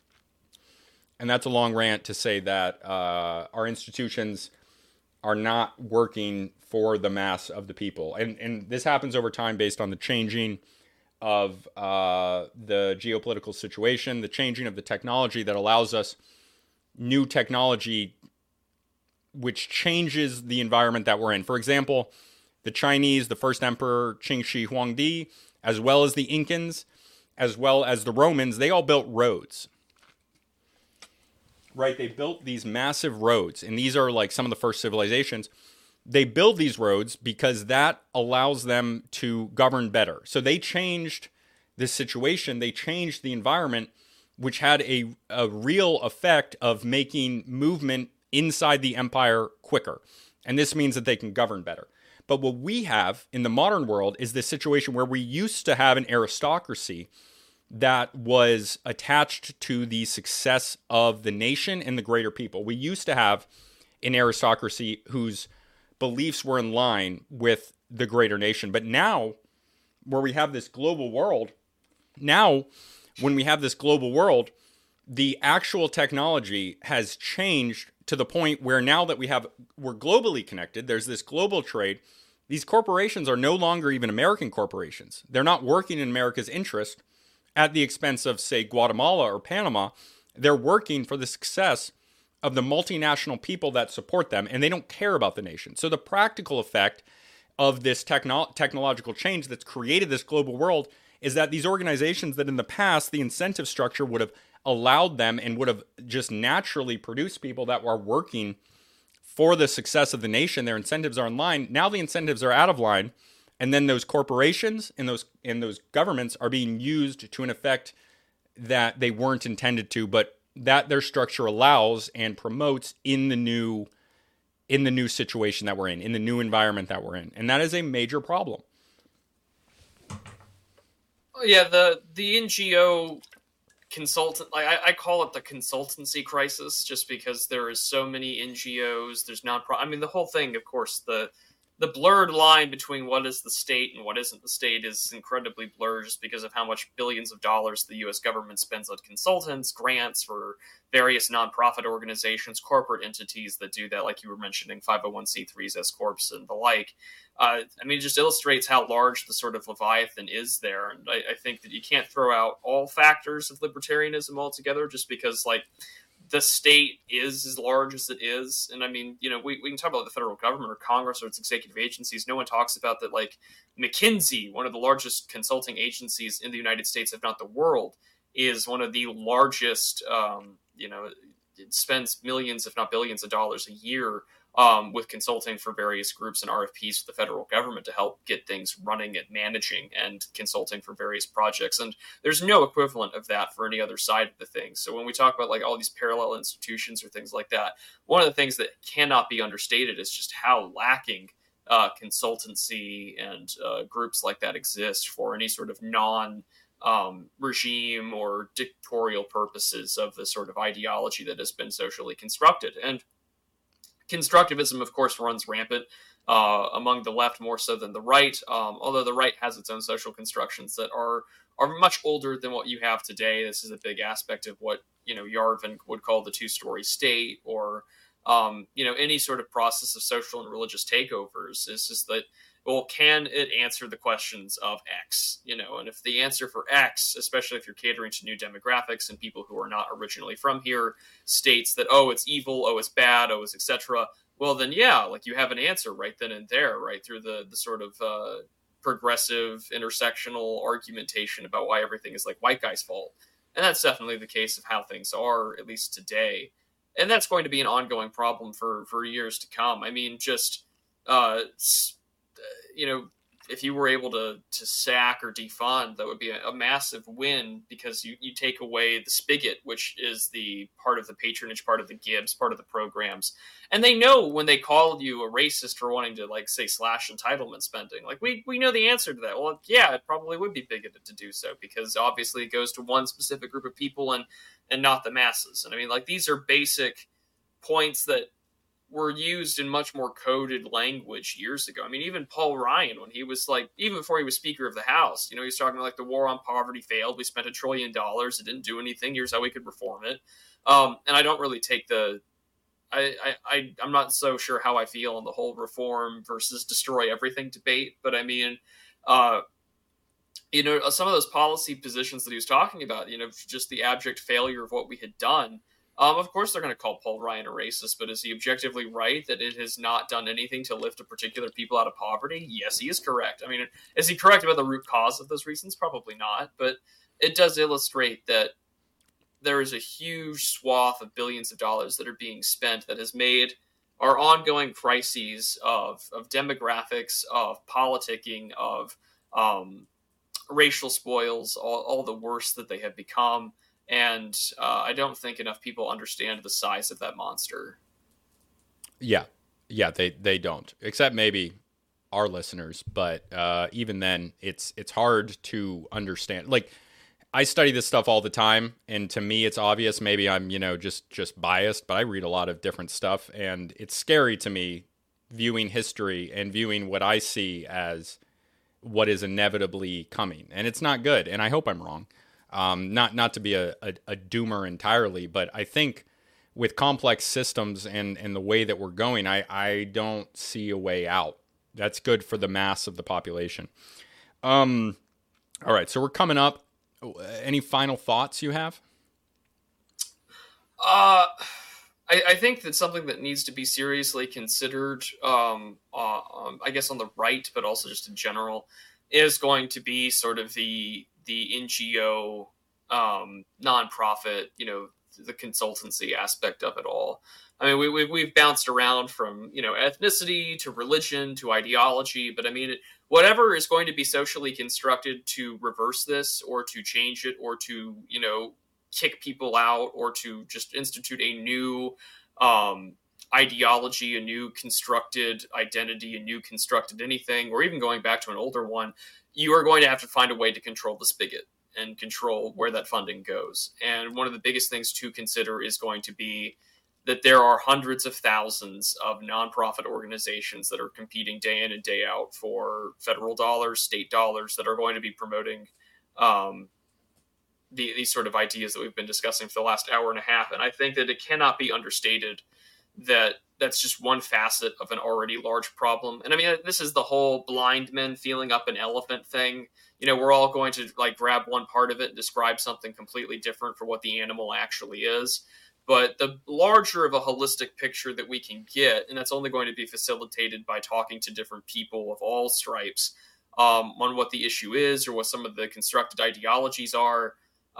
And that's a long rant to say that our institutions are not working for the mass of the people. And this happens over time based on the changing of the geopolitical situation, the changing of the technology that allows us new technology which changes the environment that we're in. For example, the Chinese, the first emperor, Qin Shi Huangdi, as well as the Incans, as well as the Romans, they all built roads. Right, they built these massive roads, and these are like some of the first civilizations. They build these roads because that allows them to govern better. So they changed this situation, they changed the environment, which had a real effect of making movement inside the empire quicker. And this means that they can govern better. But what we have in the modern world is this situation where we used to have an aristocracy that was attached to the success of the nation and the greater people. We used to have an aristocracy whose beliefs were in line with the greater nation. But now, where we have this global world, when we have this global world, the actual technology has changed to the point where now that we're globally connected, there's this global trade. These corporations are no longer even American corporations. They're not working in America's interest at the expense of, say, Guatemala or Panama. They're working for the success of the multinational people that support them, and they don't care about the nation. So the practical effect of this technological change that's created this global world is that these organizations that in the past, the incentive structure would have allowed them and would have just naturally produced people that were working for the success of the nation, their incentives are in line. Now the incentives are out of line, and then those corporations and those governments are being used to an effect that they weren't intended to, but that their structure allows and promotes in the new situation that we're in the new environment that we're in. And that is a major problem. Yeah, the NGO consultant, I call it the consultancy crisis, just because there is so many NGOs. There's I mean, the whole thing, of course, the blurred line between what is the state and what isn't the state is incredibly blurred, just because of how much billions of dollars the U.S. government spends on consultants, grants for various nonprofit organizations, corporate entities that do that, like you were mentioning, 501c3s, S-corps, and the like. I mean, it just illustrates how large the sort of Leviathan is there. And I think that you can't throw out all factors of libertarianism altogether just because, like, the state is as large as it is. And I mean, you know, we can talk about the federal government or Congress or its executive agencies. No one talks about that, like, McKinsey, one of the largest consulting agencies in the United States, if not the world, is one of the largest, it spends millions, if not billions of dollars a year with consulting for various groups and RFPs for the federal government to help get things running and managing, and consulting for various projects. And there's no equivalent of that for any other side of the thing. So when we talk about, like, all these parallel institutions or things like that, one of the things that cannot be understated is just how lacking consultancy and groups like that exist for any sort of regime or dictatorial purposes of the sort of ideology that has been socially constructed. And constructivism, of course, runs rampant among the left more so than the right, although the right has its own social constructions that are much older than what you have today. This is a big aspect of what, Yarvin would call the two-story state, or, any sort of process of social and religious takeovers. It's just that, well, can it answer the questions of X? And if the answer for X, especially if you're catering to new demographics and people who are not originally from here, states that, oh, it's evil, oh, it's bad, oh, it's etc., well, then, yeah, like, you have an answer right then and there, right through the sort of progressive intersectional argumentation about why everything is, like, white guy's fault. And that's definitely the case of how things are, at least today. And that's going to be an ongoing problem for years to come. I mean, just if you were able to sack or defund, that would be a massive win, because you take away the spigot, which is the part of the patronage, part of the Gibbs, part of the programs. And they know when they call you a racist for wanting to, like, say, slash entitlement spending. Like, we know the answer to that. Well, yeah, it probably would be bigoted to do so, because obviously it goes to one specific group of people and not the masses. And I mean, like, these are basic points that were used in much more coded language years ago. I mean, even Paul Ryan, when he was, like, even before he was Speaker of the House, he was talking like the war on poverty failed. We spent $1 trillion. It didn't do anything. Here's how we could reform it. And I don't really take I'm not so sure how I feel on the whole reform versus destroy everything debate. But I mean, some of those policy positions that he was talking about, just the abject failure of what we had done. Of course, they're going to call Paul Ryan a racist, but is he objectively right that it has not done anything to lift a particular people out of poverty? Yes, he is correct. I mean, is he correct about the root cause of those reasons? Probably not, but it does illustrate that there is a huge swath of billions of dollars that are being spent that has made our ongoing crises of demographics, of politicking, of racial spoils, all the worse that they have become. And I don't think enough people understand the size of that monster. Yeah, they don't. Except maybe our listeners, but even then, it's hard to understand. Like, I study this stuff all the time, and to me, it's obvious. Maybe I'm, just biased, but I read a lot of different stuff, and it's scary to me viewing history and viewing what I see as what is inevitably coming, and it's not good. And I hope I'm wrong. Not to be a doomer entirely, but I think with complex systems and the way that we're going, I don't see a way out. That's good for the mass of the population. All right, so we're coming up. Any final thoughts you have? I think that something that needs to be seriously considered, I guess on the right, but also just in general, is going to be sort of the NGO, nonprofit, the consultancy aspect of it all. I mean, we've bounced around from, ethnicity to religion to ideology, but I mean, whatever is going to be socially constructed to reverse this or to change it or to, kick people out or to just institute a new ideology, a new constructed identity, a new constructed anything, or even going back to an older one, you are going to have to find a way to control the spigot and control where that funding goes. And one of the biggest things to consider is going to be that there are hundreds of thousands of nonprofit organizations that are competing day in and day out for federal dollars, state dollars, that are going to be promoting these sort of ideas that we've been discussing for the last hour and a half. And I think that it cannot be understated that that's just one facet of an already large problem. And I mean, this is the whole blind men feeling up an elephant thing. We're all going to grab one part of it and describe something completely different for what the animal actually is. But the larger of a holistic picture that we can get, and that's only going to be facilitated by talking to different people of all stripes on what the issue is or what some of the constructed ideologies are,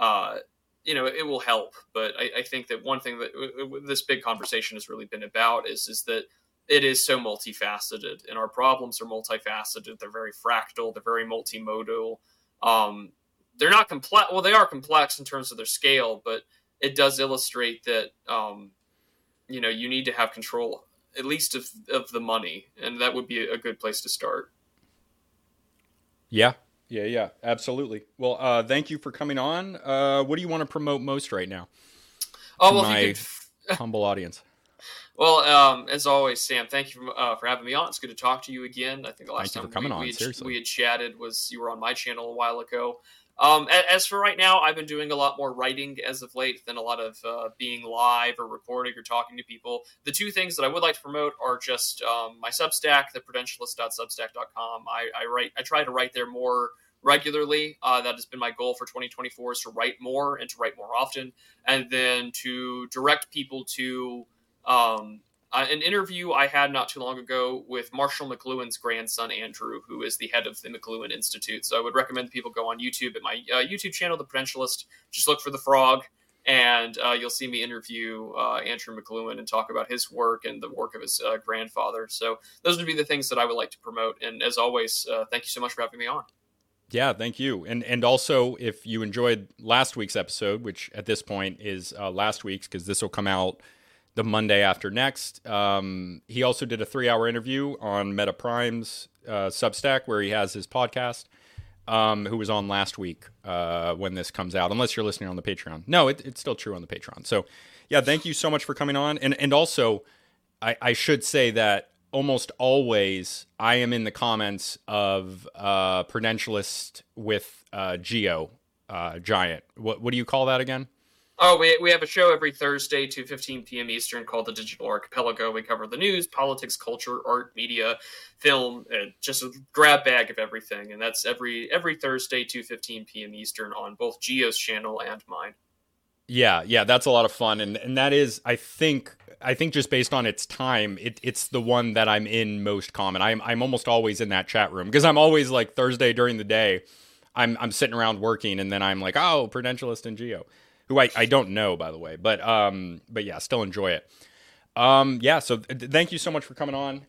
it will help. But I think that one thing that this big conversation has really been about is that it is so multifaceted, and our problems are multifaceted. They're very fractal. They're very multimodal. They're not complex. Well, they are complex in terms of their scale, but it does illustrate that, you need to have control, at least of the money, and that would be a good place to start. Yeah, absolutely. Well, thank you for coming on. What do you want to promote most right now? Oh, well, my humble audience. Well, as always, Sam, thank you for having me on. It's good to talk to you again. I think the last time we had chatted was you were on my channel a while ago. As for right now, I've been doing a lot more writing as of late than a lot of being live or recording or talking to people. The two things that I would like to promote are just my Substack, theprudentialist.substack.com. I try to write there more regularly. That has been my goal for 2024, is to write more and to write more often, and then to direct people to an interview I had not too long ago with Marshall McLuhan's grandson, Andrew, who is the head of the McLuhan Institute. So I would recommend people go on YouTube at my YouTube channel, The Prudentialist. Just look for the frog, and you'll see me interview Andrew McLuhan and talk about his work and the work of his grandfather. So those would be the things that I would like to promote. And as always, thank you so much for having me on. Yeah, thank you. And also, if you enjoyed last week's episode, which at this point is last week's because this will come out the Monday after next. He also did a 3-hour interview on Meta Prime's Substack, where he has his podcast, who was on last week when this comes out, unless you're listening on the Patreon. No, it's still true on the Patreon. So, yeah, thank you so much for coming on. And also, I should say that almost always I am in the comments of Prudentialist with Geo Giant. What do you call that again? Oh, we have a show every Thursday, 2:15 p.m. Eastern, called The Digital Archipelago. We cover the news, politics, culture, art, media, film, just a grab bag of everything. And that's every Thursday, 2:15 p.m. Eastern on both Geo's channel and mine. Yeah, that's a lot of fun. And that is, I think just based on its time, it's the one that I'm in most common. I'm almost always in that chat room because I'm always like Thursday during the day, I'm sitting around working, and then I'm like, oh, Prudentialist and Geo, who I don't know, by the way, but yeah, still enjoy it. So thank you so much for coming on,